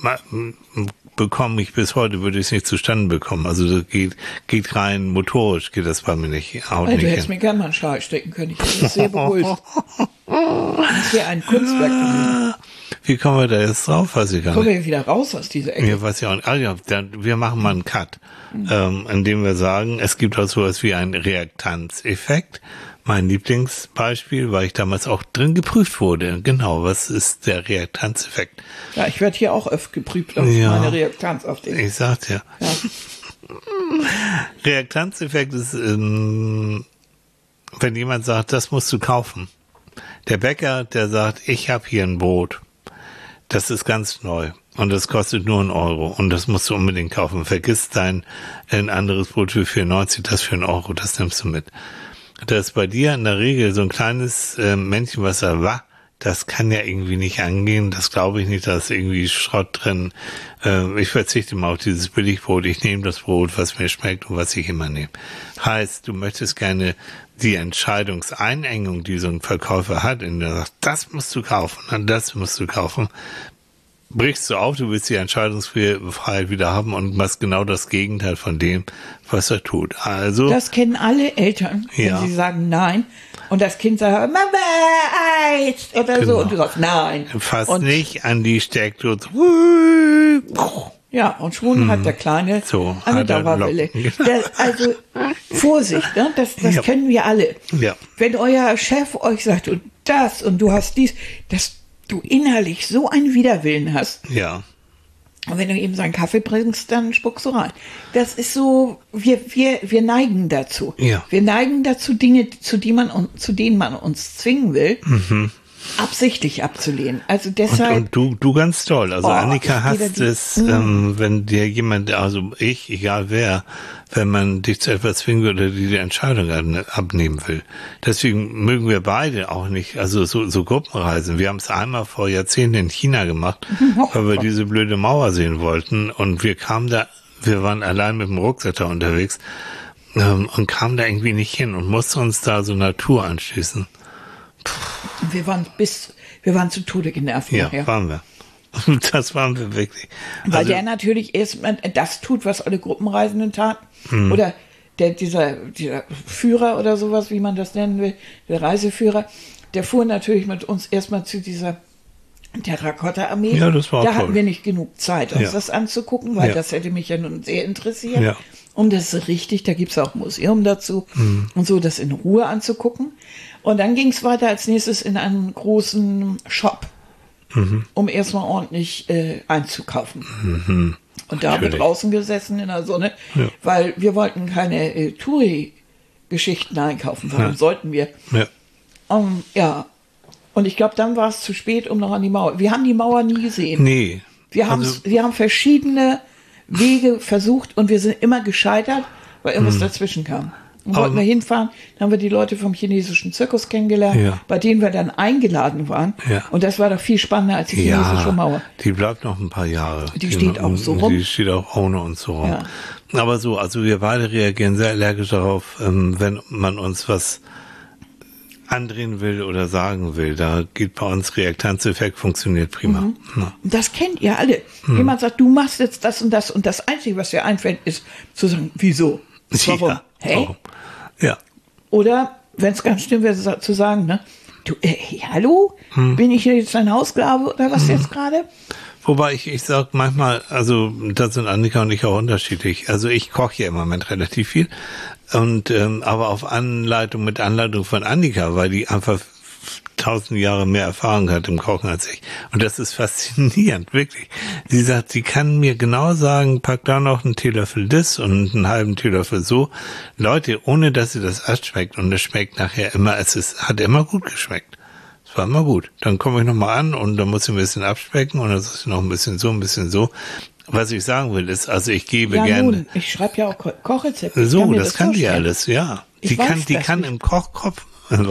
Bekomme ich bis heute, würde ich es nicht zustande bekommen. Also das geht, geht rein motorisch, geht das bei mir nicht. Auch also, nicht du hättest hin. mir gerne mal einen Schal stecken können. Ich bin sehr beruhigt. Das ist hier ein Kunstwerk gewesen. Wie kommen wir da jetzt drauf? Weiß ich gar kommen nicht. wir wieder raus aus dieser Ecke? Ja, weiß ich auch nicht. Also, ja, dann, wir machen mal einen Cut, mhm. ähm, indem wir sagen, es gibt auch sowas wie einen Reaktanzeffekt. Mein Lieblingsbeispiel, weil ich damals auch drin geprüft wurde. Genau, was ist der Reaktanzeffekt? Ja, ich werde hier auch öfter geprüft auf ja, meine Reaktanz auf den. Ich sag's ja. ja. Reaktanzeffekt ist, ähm, wenn jemand sagt, das musst du kaufen. Der Bäcker, der sagt, ich habe hier ein Brot. Das ist ganz neu. Und das kostet nur einen Euro. Und das musst du unbedingt kaufen. Vergiss dein ein anderes Brot für vierundneunzig, das für einen Euro, das nimmst du mit. Da ist bei dir in der Regel so ein kleines äh, Männchen, was er war, das kann ja irgendwie nicht angehen, das glaube ich nicht, da ist irgendwie Schrott drin. Äh, ich verzichte mal auf dieses Billigbrot, ich nehme das Brot, was mir schmeckt und was ich immer nehme. Heißt, du möchtest gerne die Entscheidungseinengung, die so ein Verkäufer hat, in der sagt, das musst du kaufen, das musst du kaufen, brichst du auf, du willst die Entscheidungsfreiheit wieder haben und machst genau das Gegenteil von dem, was er tut. Also das kennen alle Eltern, wenn ja. sie sagen nein und das Kind sagt Mama Eis oder genau. so und du sagst nein. Fast und nicht an die Steckdose. Ja, und schon hm. hat der Kleine so, eine Dauerwelle. Der, also Vorsicht, ne? das, das ja. kennen wir alle. Ja. Wenn euer Chef euch sagt, und das und du hast dies, dass du innerlich so einen Widerwillen hast. Ja. Und wenn du ihm seinen Kaffee bringst, dann spuckst du rein. Das ist so, wir, wir, wir neigen dazu. Ja. Wir neigen dazu, Dinge, zu, die man, zu denen man uns zwingen will, mhm. absichtlich abzulehnen. Also deshalb. Und, und du, du ganz toll. Also oh, Annika hasst es, mm. ähm, wenn dir jemand, also ich, egal wer, wenn man dich zu etwas zwingen will oder dir die Entscheidung abnehmen will. Deswegen mögen wir beide auch nicht, also so, so Gruppenreisen. Wir haben es einmal vor Jahrzehnten in China gemacht, oh, weil wir diese blöde Mauer sehen wollten. Und wir kamen da, wir waren allein mit dem Rucksack da unterwegs ähm, und kamen da irgendwie nicht hin und mussten uns da so Natur anschließen. Wir waren bis, wir waren zu Tode genervt. Ja, nachher. waren wir. Das waren wir wirklich. Weil also, der natürlich erstmal das tut, was alle Gruppenreisenden taten. Hm. Oder der, dieser, dieser Führer oder sowas, wie man das nennen will, der Reiseführer, der fuhr natürlich mit uns erstmal zu dieser Terrakotta-Armee. Ja, das war Da toll. hatten wir nicht genug Zeit, uns ja. das anzugucken, weil ja. das hätte mich ja nun sehr interessiert. Ja. Und das ist richtig, da gibt es auch ein Museum dazu hm. und so, das in Ruhe anzugucken. Und dann ging es weiter als nächstes in einen großen Shop, mhm. um erstmal ordentlich äh, einzukaufen. Mhm. Und da haben wir draußen gesessen in der Sonne, ja. weil wir wollten keine äh, Touri-Geschichten einkaufen. Warum ja. sollten wir? Ja. Um, ja. Und ich glaube, dann war es zu spät, um noch an die Mauer. Wir haben die Mauer nie gesehen. Nee. Wir, also, wir haben verschiedene Wege versucht und wir sind immer gescheitert, weil irgendwas mhm. dazwischen kam. Und wollten wir hinfahren, dann haben wir die Leute vom chinesischen Zirkus kennengelernt, ja. bei denen wir dann eingeladen waren. Ja. Und das war doch viel spannender als die chinesische ja, Mauer. Die bleibt noch ein paar Jahre. Die, die steht auch so rum. Die steht auch ohne uns so rum. Ja. Aber so, also wir beide reagieren sehr allergisch darauf, wenn man uns was andrehen will oder sagen will. Da geht bei uns Reaktanzeffekt, funktioniert prima. Mhm. Ja. Das kennt ihr alle. Mhm. Jemand sagt, du machst jetzt das und das und das Einzige, was dir einfällt, ist zu sagen, wieso? Warum? Ja. Hey? Warum? Ja. Oder, wenn es ganz schlimm wäre, zu sagen, ne? Du, äh, hey, hallo? Hm. Bin ich hier jetzt dein Hausglave oder was hm. jetzt gerade? Wobei ich, ich sag manchmal, also da sind Annika und ich auch unterschiedlich. Also ich koche ja im Moment relativ viel. Und ähm, aber auf Anleitung, mit Anleitung von Annika, weil die einfach tausend Jahre mehr Erfahrung hat im Kochen als ich. Und das ist faszinierend, wirklich. Sie sagt, sie kann mir genau sagen, pack da noch einen Teelöffel das und einen halben Teelöffel so. Leute, ohne dass sie das abschmeckt, und es schmeckt nachher immer, es ist, hat immer gut geschmeckt. Es war immer gut. Dann komme ich nochmal an und dann muss ich ein bisschen abspecken und dann ist noch ein bisschen so, ein bisschen so. Was ich sagen will, ist, also ich gebe ja, gerne. Nun, ich schreibe ja auch Ko- Kochrezepte. So, kann das, das kann die vorstellen. alles, ja. Ich Die weiß kann, die das kann nicht. im Kochkopf,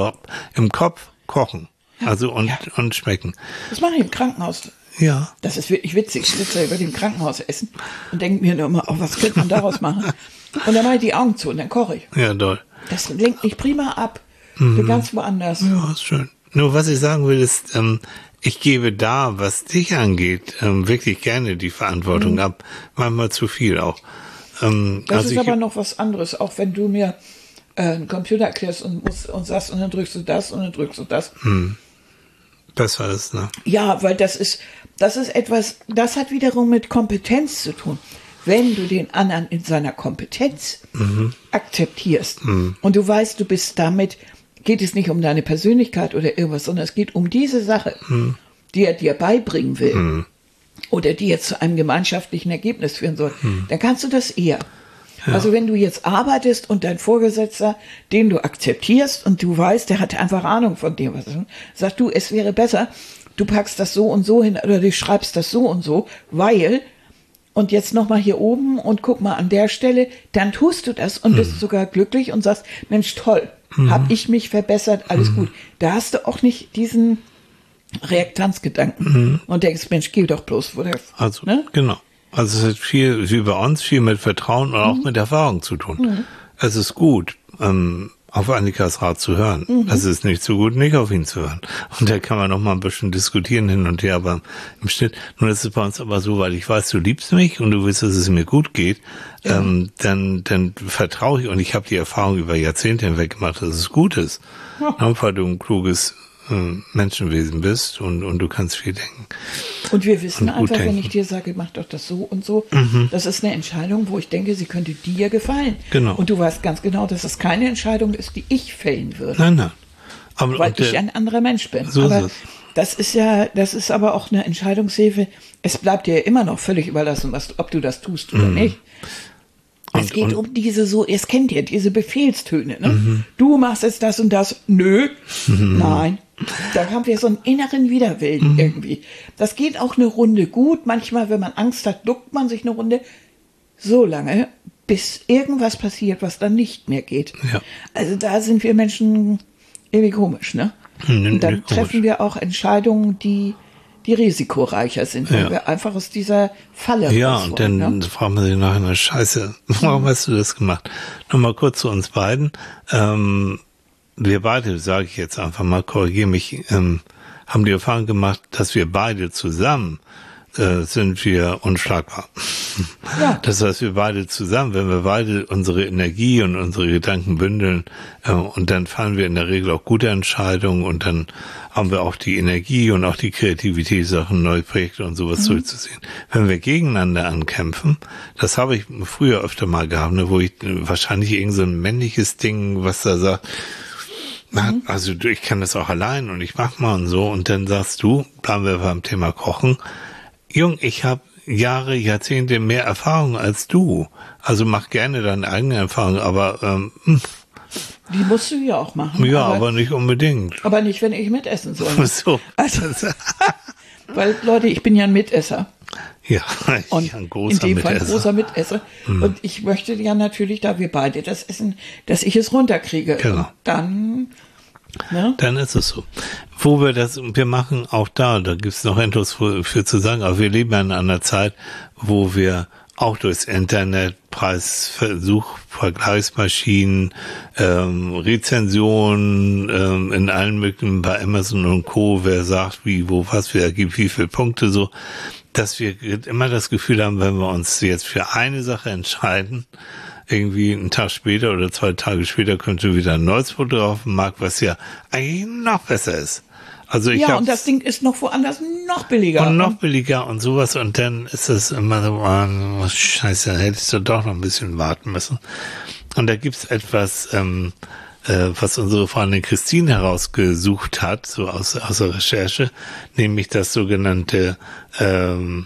im Kopf kochen. Also und, ja. und schmecken. Das mache ich im Krankenhaus. Ja. Das ist wirklich witzig. Ich sitze da über dem Krankenhaus essen und denke mir nur immer, oh, was könnte man daraus machen? Und dann mache ich die Augen zu und dann koche ich. Ja, toll. Das lenkt mich prima ab. Mhm. Für ganz woanders. Ja, ist schön. Nur was ich sagen will, ist, ähm, ich gebe da, was dich angeht, ähm, wirklich gerne die Verantwortung mhm. ab. Manchmal zu viel auch. Ähm, das also ist ich, aber noch was anderes. Auch wenn du mir äh, einen Computer erklärst und, musst, und sagst, und dann drückst du das und dann drückst du das. Mhm. Besser ist, ne? Ja, weil das ist, das ist etwas, das hat wiederum mit Kompetenz zu tun. Wenn du den anderen in seiner Kompetenz mhm. akzeptierst mhm. und du weißt, du bist damit, geht es nicht um deine Persönlichkeit oder irgendwas, sondern es geht um diese Sache, mhm. die er dir beibringen will mhm. oder die jetzt zu einem gemeinschaftlichen Ergebnis führen soll, mhm. dann kannst du das eher. Ja. Also wenn du jetzt arbeitest und dein Vorgesetzter, den du akzeptierst und du weißt, der hat einfach Ahnung von dem, was er sagt, du, es wäre besser, du packst das so und so hin oder du schreibst das so und so, weil, und jetzt nochmal hier oben und guck mal an der Stelle, dann tust du das und mhm. bist sogar glücklich und sagst, Mensch, toll, mhm. habe ich mich verbessert, alles mhm. gut. Da hast du auch nicht diesen Reaktanzgedanken mhm. und denkst, Mensch, geh doch bloß vor der... Also, ne? Genau. Also es hat viel, wie bei uns, viel mit Vertrauen und auch mhm. mit Erfahrung zu tun. Mhm. Es ist gut, ähm, auf Annikas Rat zu hören. Mhm. Das ist nicht so gut, nicht auf ihn zu hören. Und da kann man noch mal ein bisschen diskutieren hin und her, aber im Schnitt, nun ist es bei uns aber so, weil ich weiß, du liebst mich und du willst, dass es mir gut geht, ja. ähm, dann, dann vertraue ich und ich habe die Erfahrung über Jahrzehnte hinweg gemacht, dass es gut ist. Ja. Weil du ein kluges Menschenwesen bist und, und du kannst viel denken. Und wir wissen und einfach, denken. Wenn ich dir sage, mach doch das so und so, mhm. das ist eine Entscheidung, wo ich denke, sie könnte dir gefallen. Genau. Und du weißt ganz genau, dass es keine Entscheidung ist, die ich fällen würde. Nein, nein. Aber, weil ich der, ein anderer Mensch bin. So aber ist es. Das ist ja, das ist aber auch eine Entscheidungshilfe. Es bleibt dir ja immer noch völlig überlassen, was, ob du das tust oder mhm. nicht. Und, es geht und, um diese so, es kennt ihr, diese Befehlstöne. Ne? Mhm. Du machst jetzt das und das. Nö. Mhm. Nein. Da haben wir so einen inneren Widerwillen mhm. irgendwie. Das geht auch eine Runde gut. Manchmal, wenn man Angst hat, duckt man sich eine Runde so lange, bis irgendwas passiert, was dann nicht mehr geht. Ja. Also da sind wir Menschen irgendwie komisch, ne? Mhm, und dann komisch. treffen wir auch Entscheidungen, die die risikoreicher sind, weil ja. wir einfach aus dieser Falle Ja, raus wollen, und dann ne? fragt man sich nachher, na Scheiße, warum hast du das gemacht? Nochmal kurz zu uns beiden. Ähm, wir beide, sage ich jetzt einfach mal, korrigiere mich, ähm, haben die Erfahrung gemacht, dass wir beide zusammen äh, sind wir unschlagbar. Ja. Das heißt, wir beide zusammen, wenn wir beide unsere Energie und unsere Gedanken bündeln, äh, und dann fallen wir in der Regel auch gute Entscheidungen und dann haben wir auch die Energie und auch die Kreativität, Sachen, neue Projekte und sowas mhm. durchzuziehen. Wenn wir gegeneinander ankämpfen, das habe ich früher öfter mal gehabt, ne, wo ich wahrscheinlich irgend so ein männliches Ding, was da sagt, mhm. also ich kann das auch allein und ich mach mal und so, und dann sagst du, bleiben wir beim Thema Kochen, Jung, ich habe Jahre, Jahrzehnte mehr Erfahrung als du, also mach gerne deine eigene Erfahrung, aber ähm, die musst du ja auch machen. Ja, aber, aber nicht unbedingt. Aber nicht, wenn ich mitessen soll. So. Also, weil, Leute, ich bin ja ein Mitesser. Ja, ich und ein großer in dem Mitesser. Fall ein großer Mitesser. Mhm. Und ich möchte ja natürlich, da wir beide das essen, dass ich es runterkriege. Genau. Und dann, ne? Dann ist es so. Wo wir das, wir machen auch da, da gibt's noch etwas für, für zu sagen, aber wir leben ja in einer Zeit, wo wir auch durchs Internet, Preisversuch, Vergleichsmaschinen, ähm, Rezensionen, ähm, in allen möglichen, bei Amazon und Co., wer sagt, wie, wo, was, wer gibt, wie viele Punkte, so, dass wir immer das Gefühl haben, wenn wir uns jetzt für eine Sache entscheiden, irgendwie einen Tag später oder zwei Tage später könnte wieder ein neues Foto auf dem Markt, was ja eigentlich noch besser ist. Also ich ja, und das Ding ist noch woanders noch billiger. Und noch billiger und sowas. Und dann ist es immer so, oh, scheiße, hättest du doch noch ein bisschen warten müssen. Und da gibt's etwas, ähm, äh, was unsere Freundin Christine herausgesucht hat, so aus, aus der Recherche, nämlich das sogenannte, ähm,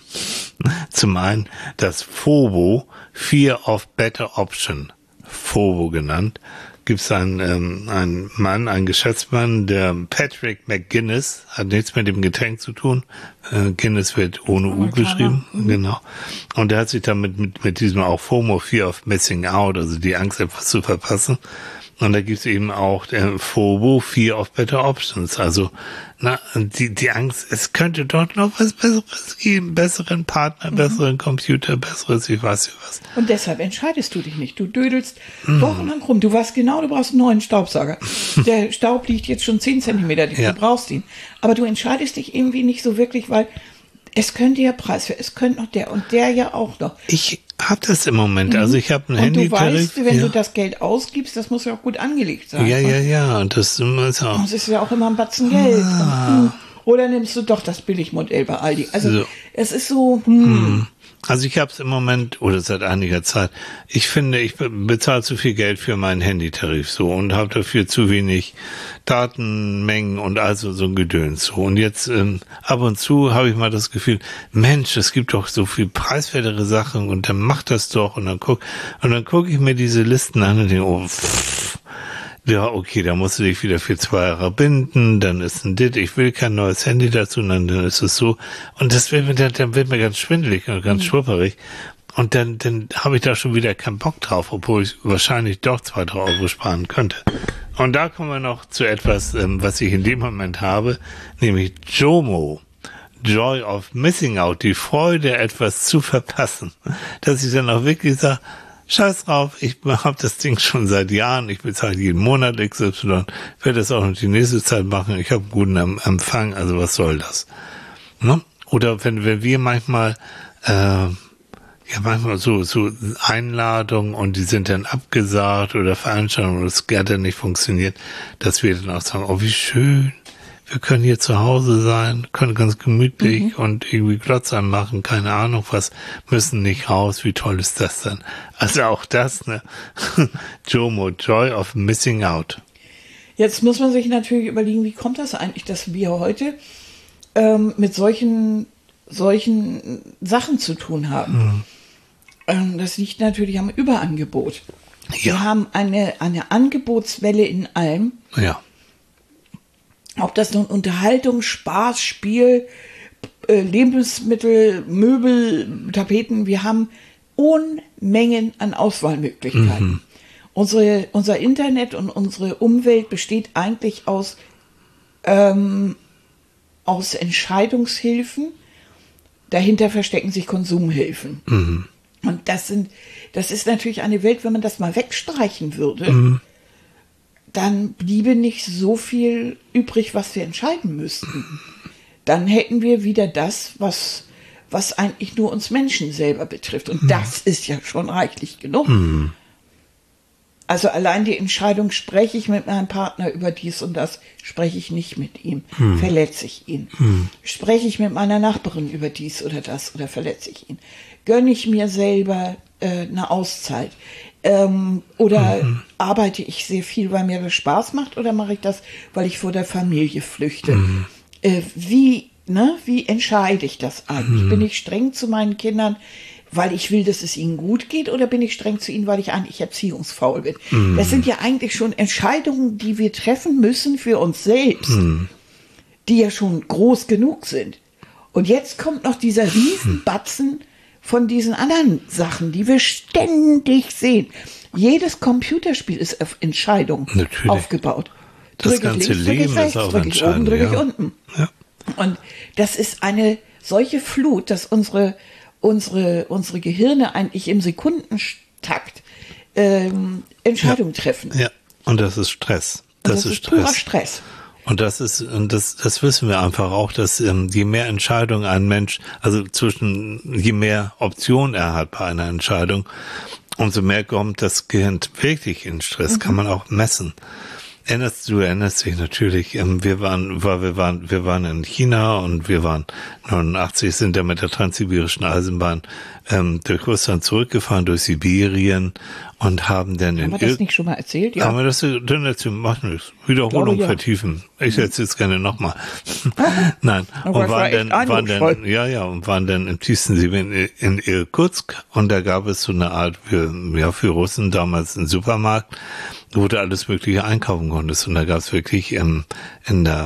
zum einen das FOBO, Fear of Better Option, FOBO genannt. Gibt es einen, ähm, einen Mann, einen Geschäftsmann, der Patrick McGuinness, hat nichts mit dem Getränk zu tun. Äh, Guinness wird ohne U geschrieben, mhm. genau. Und der hat sich damit mit, mit diesem auch FOMO, Fear of Missing Out, also die Angst, etwas zu verpassen. Und da gibt es eben auch der FOBO, Fear of Better Options, also na, die, die Angst, es könnte dort noch was Besseres geben, besseren Partner, mhm. besseren Computer, besseres, ich weiß nicht was. Und deshalb entscheidest du dich nicht. Du dödelst mhm. wochenlang rum. Du weißt genau, du brauchst einen neuen Staubsauger. Der Staub liegt jetzt schon zehn Zentimeter, du ja. brauchst ihn. Aber du entscheidest dich irgendwie nicht so wirklich, weil es könnte ja Preis für, es könnte noch der und der ja auch noch. Ich habe das im Moment, also ich habe ein und Handy. Du weißt, wenn ja. du das Geld ausgibst, das muss ja auch gut angelegt sein. Ja, ja, ja, und das ist auch. Das ist ja auch immer ein Batzen Geld. Ah. Und, oder nimmst du doch das Billigmodell bei Aldi. Also so. Es ist so. Hm. Also ich habe es im Moment, oder seit einiger Zeit, ich finde, ich bezahle zu viel Geld für meinen Handytarif so und habe dafür zu wenig Datenmengen und also so ein Gedöns so. Und jetzt ähm, ab und zu habe ich mal das Gefühl, Mensch, es gibt doch so viel preiswertere Sachen und dann mach das doch und dann guck und dann gucke ich mir diese Listen an und denke, oh, pff, ja, okay, da musst du dich wieder für zwei Jahre binden, dann ist ein Dit, ich will kein neues Handy dazu, und dann, dann ist es so. Und das wird mir, dann, dann wird mir ganz schwindelig und ganz mhm. schwupperig. Und dann, dann habe ich da schon wieder keinen Bock drauf, obwohl ich wahrscheinlich doch zwei, drei Euro sparen könnte. Und da kommen wir noch zu etwas, ähm, was ich in dem Moment habe, nämlich JOMO. Joy of Missing Out, die Freude, etwas zu verpassen. Dass ich dann auch wirklich sage, scheiß drauf, ich habe das Ding schon seit Jahren, ich bezahle jeden Monat X Y, werde das auch noch die nächste Zeit machen, ich habe guten Empfang, also was soll das? Ne? Oder wenn, wenn wir manchmal, äh, ja manchmal so, so Einladungen und die sind dann abgesagt oder Veranstaltungen oder es hat dann nicht funktioniert, dass wir dann auch sagen, oh wie schön, wir können hier zu Hause sein, können ganz gemütlich mhm. und irgendwie Glotz anmachen, keine Ahnung was, müssen nicht raus, wie toll ist das denn? Also auch das, ne? Jomo, Joy of Missing Out. Jetzt muss man sich natürlich überlegen, wie kommt das eigentlich, dass wir heute ähm, mit solchen, solchen Sachen zu tun haben. Mhm. Ähm, das liegt natürlich am Überangebot. Ja. Wir haben eine, eine Angebotswelle in allem. Ja. Ob das nun Unterhaltung, Spaß, Spiel, äh, Lebensmittel, Möbel, Tapeten, wir haben Unmengen an Auswahlmöglichkeiten. Mhm. Unsere, unser Internet und unsere Umwelt besteht eigentlich aus, ähm, aus Entscheidungshilfen. Dahinter verstecken sich Konsumhilfen. Mhm. Und das sind, das ist natürlich eine Welt, wenn man das mal wegstreichen würde, mhm. dann bliebe nicht so viel übrig, was wir entscheiden müssten. Dann hätten wir wieder das, was, was eigentlich nur uns Menschen selber betrifft. Und mhm. das ist ja schon reichlich genug. Mhm. Also allein die Entscheidung, spreche ich mit meinem Partner über dies und das, spreche ich nicht mit ihm, hm. verletze ich ihn. Hm. Spreche ich mit meiner Nachbarin über dies oder das oder verletze ich ihn. Gönne ich mir selber äh, eine Auszeit? Ähm, oder mhm. arbeite ich sehr viel, weil mir das Spaß macht, oder mache ich das, weil ich vor der Familie flüchte? Mhm. Äh, wie, ne, wie entscheide ich das eigentlich? Mhm. Bin ich streng zu meinen Kindern, weil ich will, dass es ihnen gut geht, oder bin ich streng zu ihnen, weil ich eigentlich erziehungsfaul bin? Mm. Das sind ja eigentlich schon Entscheidungen, die wir treffen müssen für uns selbst, mm. die ja schon groß genug sind. Und jetzt kommt noch dieser Riesenbatzen von diesen anderen Sachen, die wir ständig sehen. Jedes Computerspiel ist auf Entscheidung Natürlich. aufgebaut. Das drücke ganze links, Leben rechts, ist auch drücke ich oben, drücke ja. ich unten. Ja. Und das ist eine solche Flut, dass unsere unsere, unsere Gehirne eigentlich im Sekundentakt ähm, Entscheidungen ja. treffen. Ja, und das ist Stress. Das, das ist, ist Stress. purer Stress. Und das ist, und das, das wissen wir einfach auch, dass ähm, je mehr Entscheidungen ein Mensch, also zwischen, je mehr Optionen er hat bei einer Entscheidung, umso mehr kommt das Gehirn wirklich in Stress, mhm. kann man auch messen. Erinnerst du, erinnerst dich natürlich, ähm, wir waren, war, wir waren, wir waren in China und wir waren neunundachtzig, sind ja mit der transsibirischen Eisenbahn ähm, durch Russland zurückgefahren, durch Sibirien und haben dann in... Haben wir das nicht schon mal erzählt? Ja. Haben wir das dann erzählt? Machen wir es. Wiederholung ja. vertiefen. Ich erzähle es gerne nochmal. Nein. Aber und waren dann, waren dann, ja, ja, und waren dann im tiefsten Sibirien in, in Irkutsk und da gab es so eine Art, für, ja, für Russen damals einen Supermarkt, wo du alles Mögliche einkaufen konntest. Und da gab es wirklich ähm, in der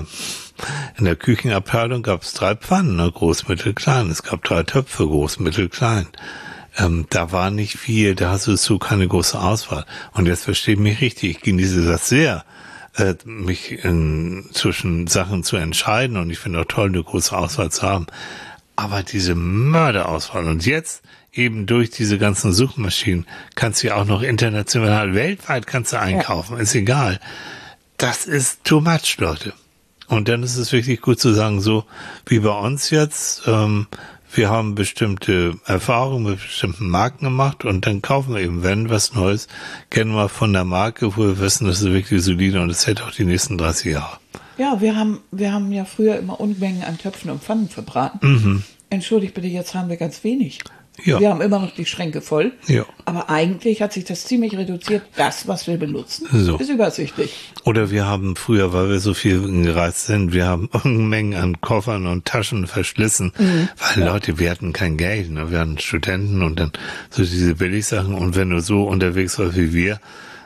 in der Küchenabteilung gab es drei Pfannen, ne, groß, mittel, klein. Es gab drei Töpfe, groß, mittel, klein. Ähm, da war nicht viel, da hast du so keine große Auswahl. Und jetzt verstehe ich mich richtig, ich genieße das sehr, äh, mich in, zwischen Sachen zu entscheiden. Und ich finde auch toll, eine große Auswahl zu haben. Aber diese Mörderauswahl und jetzt eben durch diese ganzen Suchmaschinen kannst du ja auch noch international, weltweit kannst du einkaufen, ja. ist egal. Das ist too much, Leute. Und dann ist es wirklich gut zu sagen, so wie bei uns jetzt, ähm, wir haben bestimmte Erfahrungen mit bestimmten Marken gemacht und dann kaufen wir eben, wenn was Neues, kennen wir von der Marke, wo wir wissen, das ist wirklich solide und das hält auch die nächsten dreißig Jahre. Ja, wir haben, wir haben ja früher immer Unmengen an Töpfen und Pfannen verbraten. Mhm. Entschuldigt bitte, jetzt haben wir ganz wenig. Ja. Wir haben immer noch die Schränke voll, ja. aber eigentlich hat sich das ziemlich reduziert. Das, was wir benutzen, so. ist übersichtlich. Oder wir haben früher, weil wir so viel gereist sind, wir haben Unmengen an Koffern und Taschen verschlissen, mhm. weil ja. Leute, wir hatten kein Geld, ne? Wir hatten Studenten und dann so diese Billigsachen und wenn du so unterwegs warst wie wir,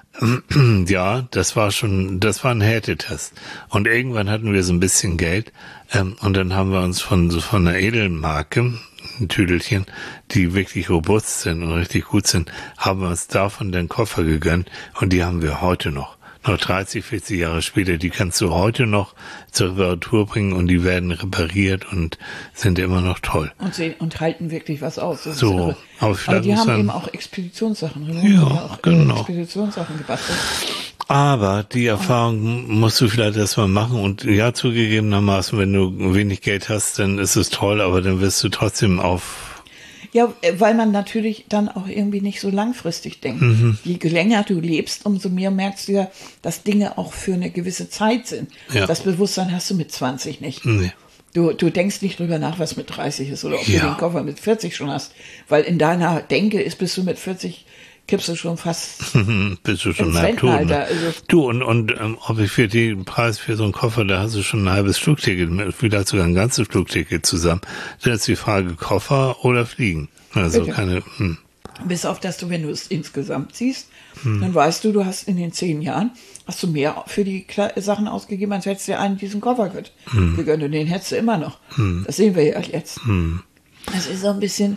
ja, das war schon, das war ein Härtetest. Und irgendwann hatten wir so ein bisschen Geld ähm, und dann haben wir uns von so von einer edlen Marke, ein Tüdelchen, die wirklich robust sind und richtig gut sind, haben wir uns davon den Koffer gegönnt und die haben wir heute noch. noch dreißig, vierzig Jahre später, die kannst du heute noch zur Reparatur bringen und die werden repariert und sind immer noch toll. Und, sehen, und halten wirklich was aus. Das so, ist aber, aber die haben dann, eben auch Expeditionssachen. Ja, Die haben auch genau. Expeditionssachen gebastelt. Aber die Erfahrung musst du vielleicht erstmal machen und ja, zugegebenermaßen, wenn du wenig Geld hast, dann ist es toll, aber dann wirst du trotzdem auf... Ja, weil man natürlich dann auch irgendwie nicht so langfristig denkt. Mhm. Je länger du lebst, umso mehr merkst du ja, dass Dinge auch für eine gewisse Zeit sind. Ja. Das Bewusstsein hast du mit zwanzig nicht. Nee. Du, du denkst nicht drüber nach, was mit dreißig ist oder ob ja. du den Koffer mit vierzig schon hast. Weil in deiner Denke ist, bist du mit vierzig, kippst du schon fast bist du schon halb tot, ne? Also du, und, und ähm, ob ich für den Preis für so einen Koffer, da hast du schon ein halbes Flugticket, vielleicht sogar ein ganzes Flugticket zusammen. Dann ist die Frage, Koffer oder Fliegen. Also Bitte. keine... Hm. Bis auf, dass du, wenn du es insgesamt siehst, hm. dann weißt du, du hast in den zehn Jahren, hast du mehr für die Kle- Sachen ausgegeben, als hättest du dir einen diesen Koffer gegönnt. Hm. gegönnt und den hättest du immer noch. Hm. Das sehen wir ja jetzt. Hm. Das ist so ein bisschen...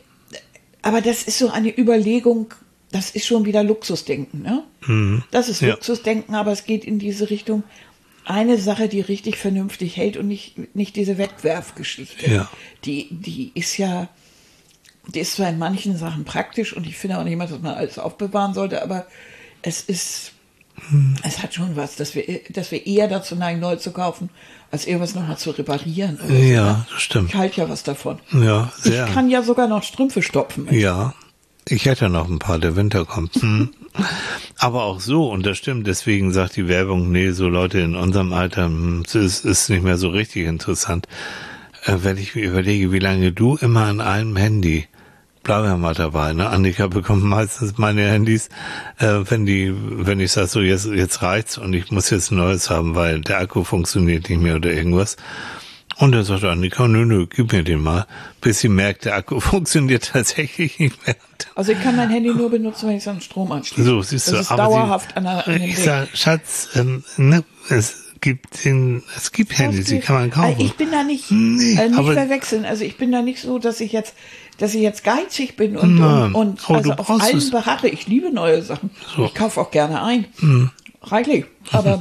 Aber das ist so eine Überlegung... Das ist schon wieder Luxusdenken, ne? Mhm. Das ist ja. Luxusdenken, aber es geht in diese Richtung. Eine Sache, die richtig vernünftig hält und nicht, nicht diese Wegwerfgeschichte. Ja. Die, die ist ja, die ist zwar in manchen Sachen praktisch und ich finde auch nicht mal, dass man alles aufbewahren sollte, aber es ist, mhm. es hat schon was, dass wir, dass wir eher dazu neigen, neu zu kaufen, als irgendwas nochmal zu reparieren. Oder ja, so. Das stimmt. Ich halte ja was davon. Ja, sehr. Ich kann ja sogar noch Strümpfe stopfen. Ja. Ich hätte noch ein paar, der Winter kommt. Hm. Aber auch so, und das stimmt, deswegen sagt die Werbung, nee, so Leute in unserem Alter, es ist, ist nicht mehr so richtig interessant. Äh, wenn ich mir überlege, wie lange du immer an einem Handy, Blaubeer dabei, ne? Annika bekommt meistens meine Handys, äh, wenn die, wenn ich sage, so jetzt, jetzt reicht's und ich muss jetzt ein neues haben, weil der Akku funktioniert nicht mehr oder irgendwas. Und dann sagt Annika, nö, nö, gib mir den mal, bis sie merkt, der Akku funktioniert tatsächlich nicht mehr. Also ich kann mein Handy nur benutzen, wenn ich es an Strom anschließe. So, siehst du. Das ist aber dauerhaft sie, an, der, an dem Ich Weg. sag, Schatz, ähm, ne, es gibt den, es gibt Handys, die kann man kaufen. Ich bin da nicht, nee, äh, nicht aber, verwechseln. Also ich bin da nicht so, dass ich jetzt, dass ich jetzt geizig bin und, na, und, und oh, also auf allen beharre. Ich liebe neue Sachen. So. Ich kaufe auch gerne ein. Mhm. Reichlich. Aber,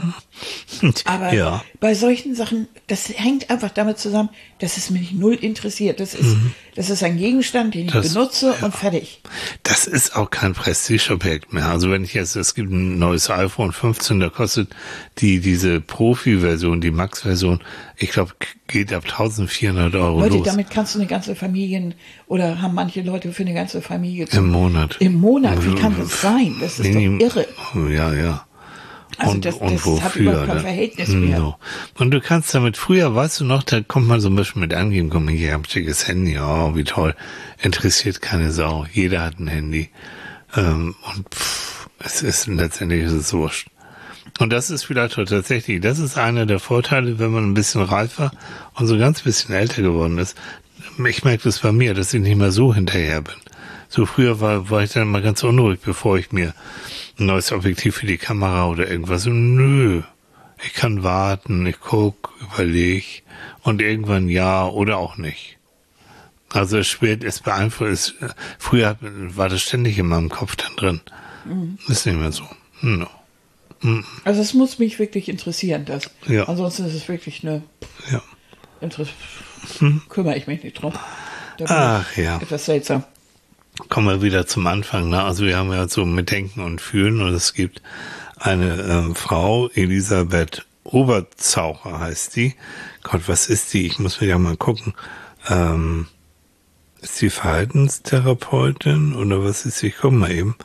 aber ja. bei solchen Sachen, das hängt einfach damit zusammen, dass es mich null interessiert. Das ist, mhm. das ist ein Gegenstand, den ich das, benutze ja. und fertig. Das ist auch kein Prestigeobjekt mehr. Also wenn ich jetzt, es gibt ein neues iPhone fünfzehn, da kostet die, diese Profi-Version, die Max-Version, ich glaube, geht ab eintausendvierhundert Euro Leute, los. damit kannst du eine ganze Familie, oder haben manche Leute für eine ganze Familie. Im Monat. Im Monat, wie kann das sein? Das ist Minim, doch irre. Ja, ja. Also und, das, und das wofür, hat überhaupt kein ne? Verhältnis mehr. No. Und du kannst damit, früher, weißt du noch, da kommt man so ein bisschen mit angeben, komm, hier, hab ein schickes Handy, oh, wie toll, interessiert keine Sau, jeder hat ein Handy. Ähm, und pff, es ist, letztendlich ist es wurscht. Und das ist vielleicht tatsächlich, das ist einer der Vorteile, wenn man ein bisschen reifer und so ganz bisschen älter geworden ist. Ich merke das bei mir, dass ich nicht mehr so hinterher bin. So früher war, war ich dann mal ganz unruhig, bevor ich mir ein neues Objektiv für die Kamera oder irgendwas. Und nö, ich kann warten, ich guck, überleg und irgendwann ja oder auch nicht. Also es spielt, es beeinflusst. Früher war das ständig in meinem Kopf dann drin. Mhm. Ist nicht mehr so. No. Mhm. Also es muss mich wirklich interessieren, das. Ja. Ansonsten ist es wirklich eine. Ja. Interess- hm. Kümmere ich mich nicht drum. Da bin Ach ja. Etwas seltsam. Kommen wir wieder zum Anfang. Ne? Also wir haben ja so mit Denken und Fühlen und es gibt eine ähm, Frau, Elisabeth Oberzaucher heißt die. Gott, was ist die? Ich muss mir ja mal gucken. Ähm, ist die Verhaltenstherapeutin oder was ist sie? Ich guck mal eben.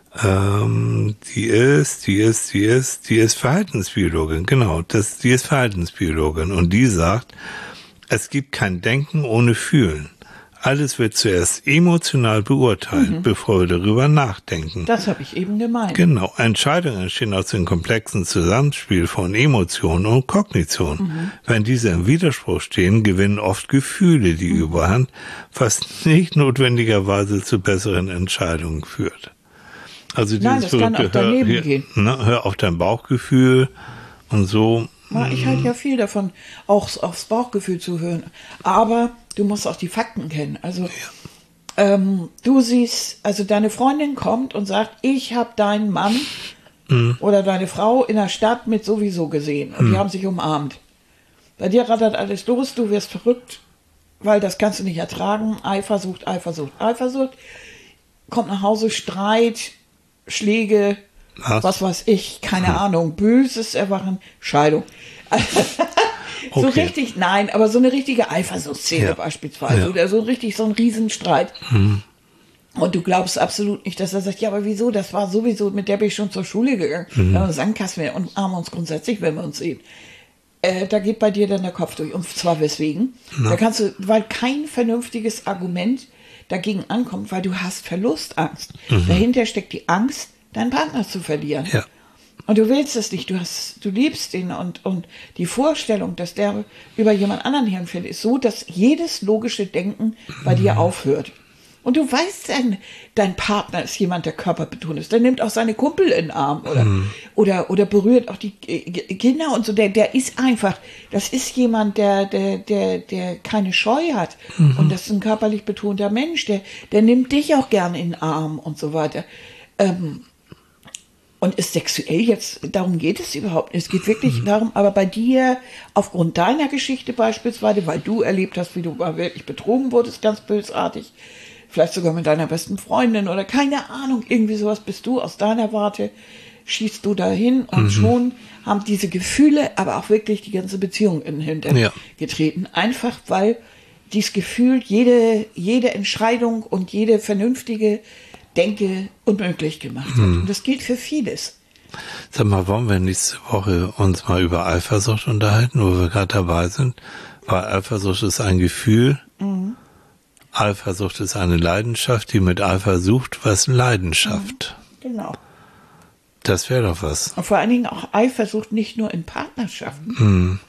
Ähm, die ist, die ist, die ist, die ist Verhaltensbiologin. Genau, das, die ist Verhaltensbiologin und die sagt, es gibt kein Denken ohne Fühlen. Alles wird zuerst emotional beurteilt, mhm. bevor wir darüber nachdenken. Das habe ich eben gemeint. Genau. Entscheidungen entstehen aus dem komplexen Zusammenspiel von Emotionen und Kognition. Mhm. Wenn diese im Widerspruch stehen, gewinnen oft Gefühle die mhm. Überhand, was nicht notwendigerweise zu besseren Entscheidungen führt. Also Nein, das kann auch daneben hör, gehen. Ne, hör auf dein Bauchgefühl und so. Ja, ich halte ja viel davon, auch aufs Bauchgefühl zu hören. Aber du musst auch die Fakten kennen. Also ja. ähm, du siehst, also deine Freundin kommt und sagt, ich habe deinen Mann mhm. oder deine Frau in der Stadt mit sowieso gesehen und mhm. die haben sich umarmt. Bei dir rattert alles los, du wirst verrückt, weil das kannst du nicht ertragen. Eifersucht, Eifersucht, Eifersucht. Kommt nach Hause, Streit, Schläge, was, was weiß ich, keine hm. Ahnung, böses Erwachen, Scheidung. So okay. richtig, nein, aber so eine richtige Eifersuchtsszene ja. beispielsweise. Ja. Oder so richtig so ein Riesenstreit. Hm. Und du glaubst absolut nicht, dass er sagt, ja, aber wieso, das war sowieso, mit der bin ich schon zur Schule gegangen. Hm. Da haben wir Sandkasten und umarmen uns grundsätzlich, wenn wir uns sehen. Äh, da geht bei dir dann der Kopf durch. Und zwar weswegen? Na. Da kannst du, weil kein vernünftiges Argument dagegen ankommt, weil du hast Verlustangst. Mhm. Dahinter steckt die Angst, deinen Partner zu verlieren. Ja. Und du willst es nicht, du hast, du liebst ihn und, und die Vorstellung, dass der über jemand anderen herfällt, ist so, dass jedes logische Denken bei mhm. dir aufhört. Und du weißt, dein, dein Partner ist jemand, der körperbetont ist. Der nimmt auch seine Kumpel in den Arm oder, mhm. oder, oder berührt auch die Kinder und so. Der, der ist einfach, das ist jemand, der, der, der, der keine Scheu hat. Mhm. Und das ist ein körperlich betonter Mensch. Der, der nimmt dich auch gerne in den Arm und so weiter. Ähm, und ist sexuell jetzt, darum geht es überhaupt nicht. Es geht wirklich mhm. darum, aber bei dir, aufgrund deiner Geschichte beispielsweise, weil du erlebt hast, wie du mal wirklich betrogen wurdest, ganz bösartig, vielleicht sogar mit deiner besten Freundin oder keine Ahnung, irgendwie sowas bist du aus deiner Warte, schießt du dahin und mhm. schon haben diese Gefühle, aber auch wirklich die ganze Beziehung in den Hintern ja. getreten. Einfach, weil dieses Gefühl jede, jede Entscheidung und jede vernünftige Denke unmöglich gemacht hat. Mhm. Und das gilt für vieles. Sag mal, wollen wir nächste Woche uns mal über Eifersucht unterhalten, wo wir gerade dabei sind? Weil Eifersucht ist ein Gefühl, mhm. Eifersucht ist eine Leidenschaft, die mit Eifersucht was Leidenschaft. Genau. Das wäre doch was. Und vor allen Dingen auch Eifersucht nicht nur in Partnerschaften, mm.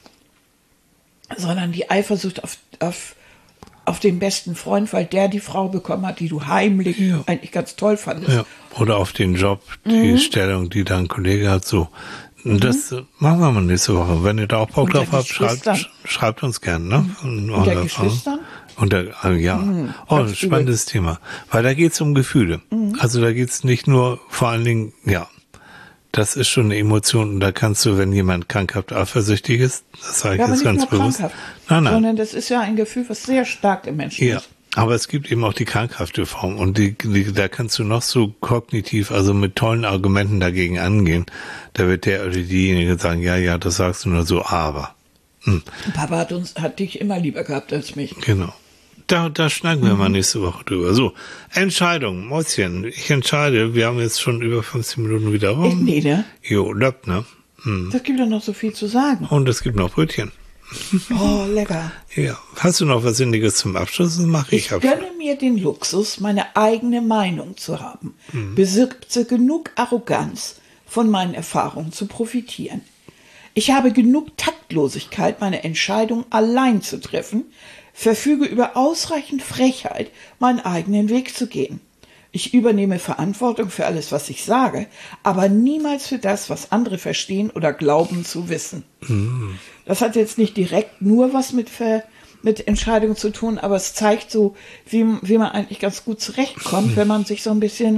sondern die Eifersucht auf, auf, auf den besten Freund, weil der die Frau bekommen hat, die du heimlich ja. eigentlich ganz toll fandest. Ja. Oder auf den Job, die mhm. Stellung, die dein Kollege hat, so. Mhm. Das machen wir mal nächste Woche. Wenn ihr da auch Bock drauf habt, schreibt, schreibt uns gerne. Ne? Und, und der Geschwistern? Und der, ja, mhm, oh, ein spannendes übel. Thema. Weil da geht's um Gefühle. Mhm. Also da geht's nicht nur, vor allen Dingen, ja, das ist schon eine Emotion. Und da kannst du, wenn jemand krankhaft eifersüchtig ist, das sage ich ja, jetzt ganz bewusst. Krankhaft, nein, nein. Sondern das ist ja ein Gefühl, was sehr stark im Menschen ja. ist. Aber es gibt eben auch die krankhafte Form. Und die, die, da kannst du noch so kognitiv, also mit tollen Argumenten dagegen angehen. Da wird der oder diejenige sagen, ja, ja, das sagst du nur so, aber. Hm. Papa hat uns, hat dich immer lieber gehabt als mich. Genau. Da, da schnacken wir mhm. mal nächste Woche drüber. So, Entscheidung, Mäuschen. Ich entscheide, wir haben jetzt schon über fünfzehn Minuten wieder rum. Ich, nee, ne? Jo, läuft, ne? Hm. Das gibt doch noch so viel zu sagen. Und es gibt noch Brötchen. Oh, lecker. Ja. Hast du noch was Sinniges zum Abschluss? Das mache ich. Ich gönne mir den Luxus, meine eigene Meinung zu haben. Mhm. Besitze genug Arroganz, von meinen Erfahrungen zu profitieren. Ich habe genug Taktlosigkeit, meine Entscheidung allein zu treffen, verfüge über ausreichend Frechheit, meinen eigenen Weg zu gehen. Ich übernehme Verantwortung für alles, was ich sage, aber niemals für das, was andere verstehen oder glauben zu wissen. Mhm. Das hat jetzt nicht direkt nur was mit, Ver, mit Entscheidungen zu tun, aber es zeigt so, wie, wie man eigentlich ganz gut zurechtkommt, mhm. wenn man sich so ein bisschen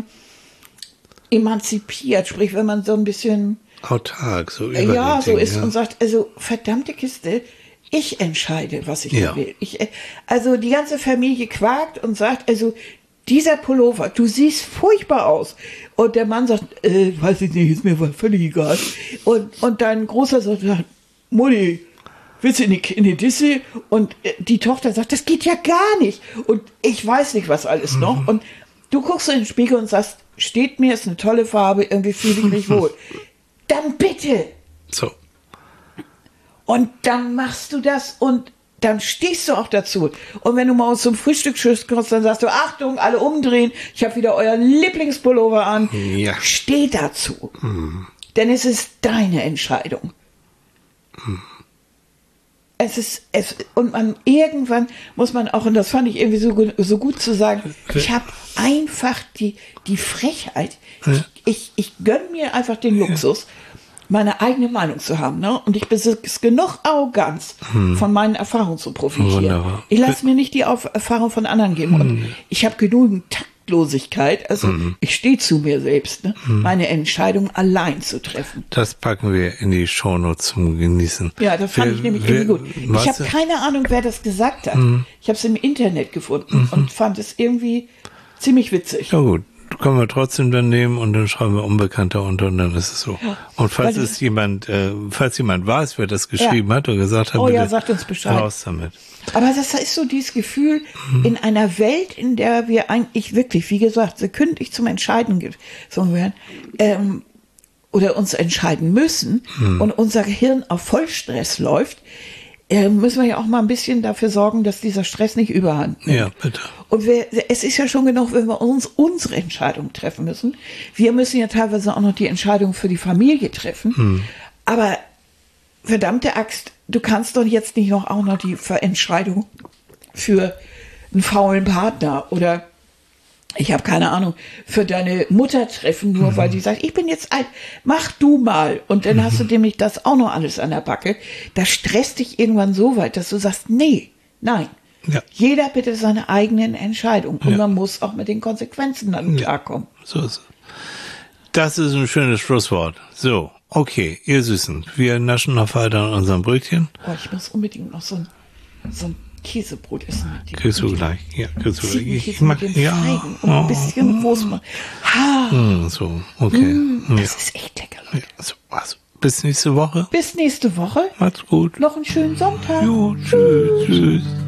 emanzipiert, sprich, wenn man so ein bisschen autark, so über ja, so Ding, ist ja. und sagt, also verdammte Kiste, ich entscheide, was ich ja. will. Ich, also die ganze Familie quakt und sagt, also dieser Pullover, du siehst furchtbar aus. Und der Mann sagt, äh, weiß ich nicht, ist mir völlig egal. Und, und dein Großer sagt, Mutti, willst du in die, in die Disse? Und die Tochter sagt, das geht ja gar nicht. Und ich weiß nicht, was alles mhm. noch. Und du guckst in den Spiegel und sagst, steht mir, ist eine tolle Farbe, irgendwie fühle ich mich wohl. Dann bitte. So. Und dann machst du das und dann stehst du auch dazu. Und wenn du mal zum Frühstücksschiff kommst, dann sagst du, Achtung, alle umdrehen, ich habe wieder euren Lieblingspullover an. Ja. Steh dazu. Hm. Denn es ist deine Entscheidung. Hm. Es ist, es, und man, irgendwann muss man auch, und das fand ich irgendwie so, so gut zu sagen, ich habe einfach die, die Frechheit, ja. ich, ich, ich gönne mir einfach den Luxus, meine eigene Meinung zu haben, ne? Und ich besitze genug Arroganz, hm. von meinen Erfahrungen zu profitieren. Wunderbar. Ich lasse mir nicht die Auf Erfahrung von anderen geben. Hm. Und ich habe genügend Takt Machtlosigkeit. Also mhm. ich stehe zu mir selbst, ne? mhm. meine Entscheidung allein zu treffen. Das packen wir in die Shownotes zum Genießen. Ja, das fand wir, ich nämlich wir, irgendwie gut. Ich habe keine Ahnung, wer das gesagt hat. Mhm. Ich habe es im Internet gefunden mhm. und fand es irgendwie ziemlich witzig. Ja gut. Können wir trotzdem dann nehmen und dann schreiben wir Unbekannter unter und dann ist es so. Ja. Und falls es jemand, äh, falls jemand weiß, wer das geschrieben ja. hat und gesagt hat, oh bitte ja, sagt uns Bescheid. Raus damit. Aber das ist so dieses Gefühl, mhm. in einer Welt, in der wir eigentlich wirklich, wie gesagt, sekündlich zum Entscheiden gezwungen werden, ähm, oder uns entscheiden müssen mhm. und unser Gehirn auf Vollstress läuft, äh, müssen wir ja auch mal ein bisschen dafür sorgen, dass dieser Stress nicht überhand nimmt. Ja, bitte. Und wir, es ist ja schon genug, wenn wir uns unsere Entscheidung treffen müssen. Wir müssen ja teilweise auch noch die Entscheidung für die Familie treffen. Hm. Aber verdammte Axt, du kannst doch jetzt nicht noch auch noch die Entscheidung für einen faulen Partner oder ich habe keine Ahnung, für deine Mutter treffen, nur mhm. weil die sagt, ich bin jetzt alt, mach du mal. Und dann mhm. hast du nämlich das auch noch alles an der Backe. Das stresst dich irgendwann so weit, dass du sagst, nee, nein. Ja. Jeder bitte seine eigenen Entscheidungen. Und ja. man muss auch mit den Konsequenzen dann ja. klarkommen. So ist es. Das ist ein schönes Schlusswort. So, okay, ihr Süßen, wir naschen noch weiter an unserem Brötchen. Oh, ich muss unbedingt noch so ein, so ein Käsebrot essen. Kriegst du gleich. Ja, kriegst du gleich. Ich, ich mag ja Feigen und ein bisschen Rosmarin. Ha. Mm, so, okay. Mm, das ja. ist echt lecker, Leute. Ja, so, also, bis nächste Woche. Bis nächste Woche. Macht's gut. Noch einen schönen Sonntag. Jo, tschüss. Tschüss.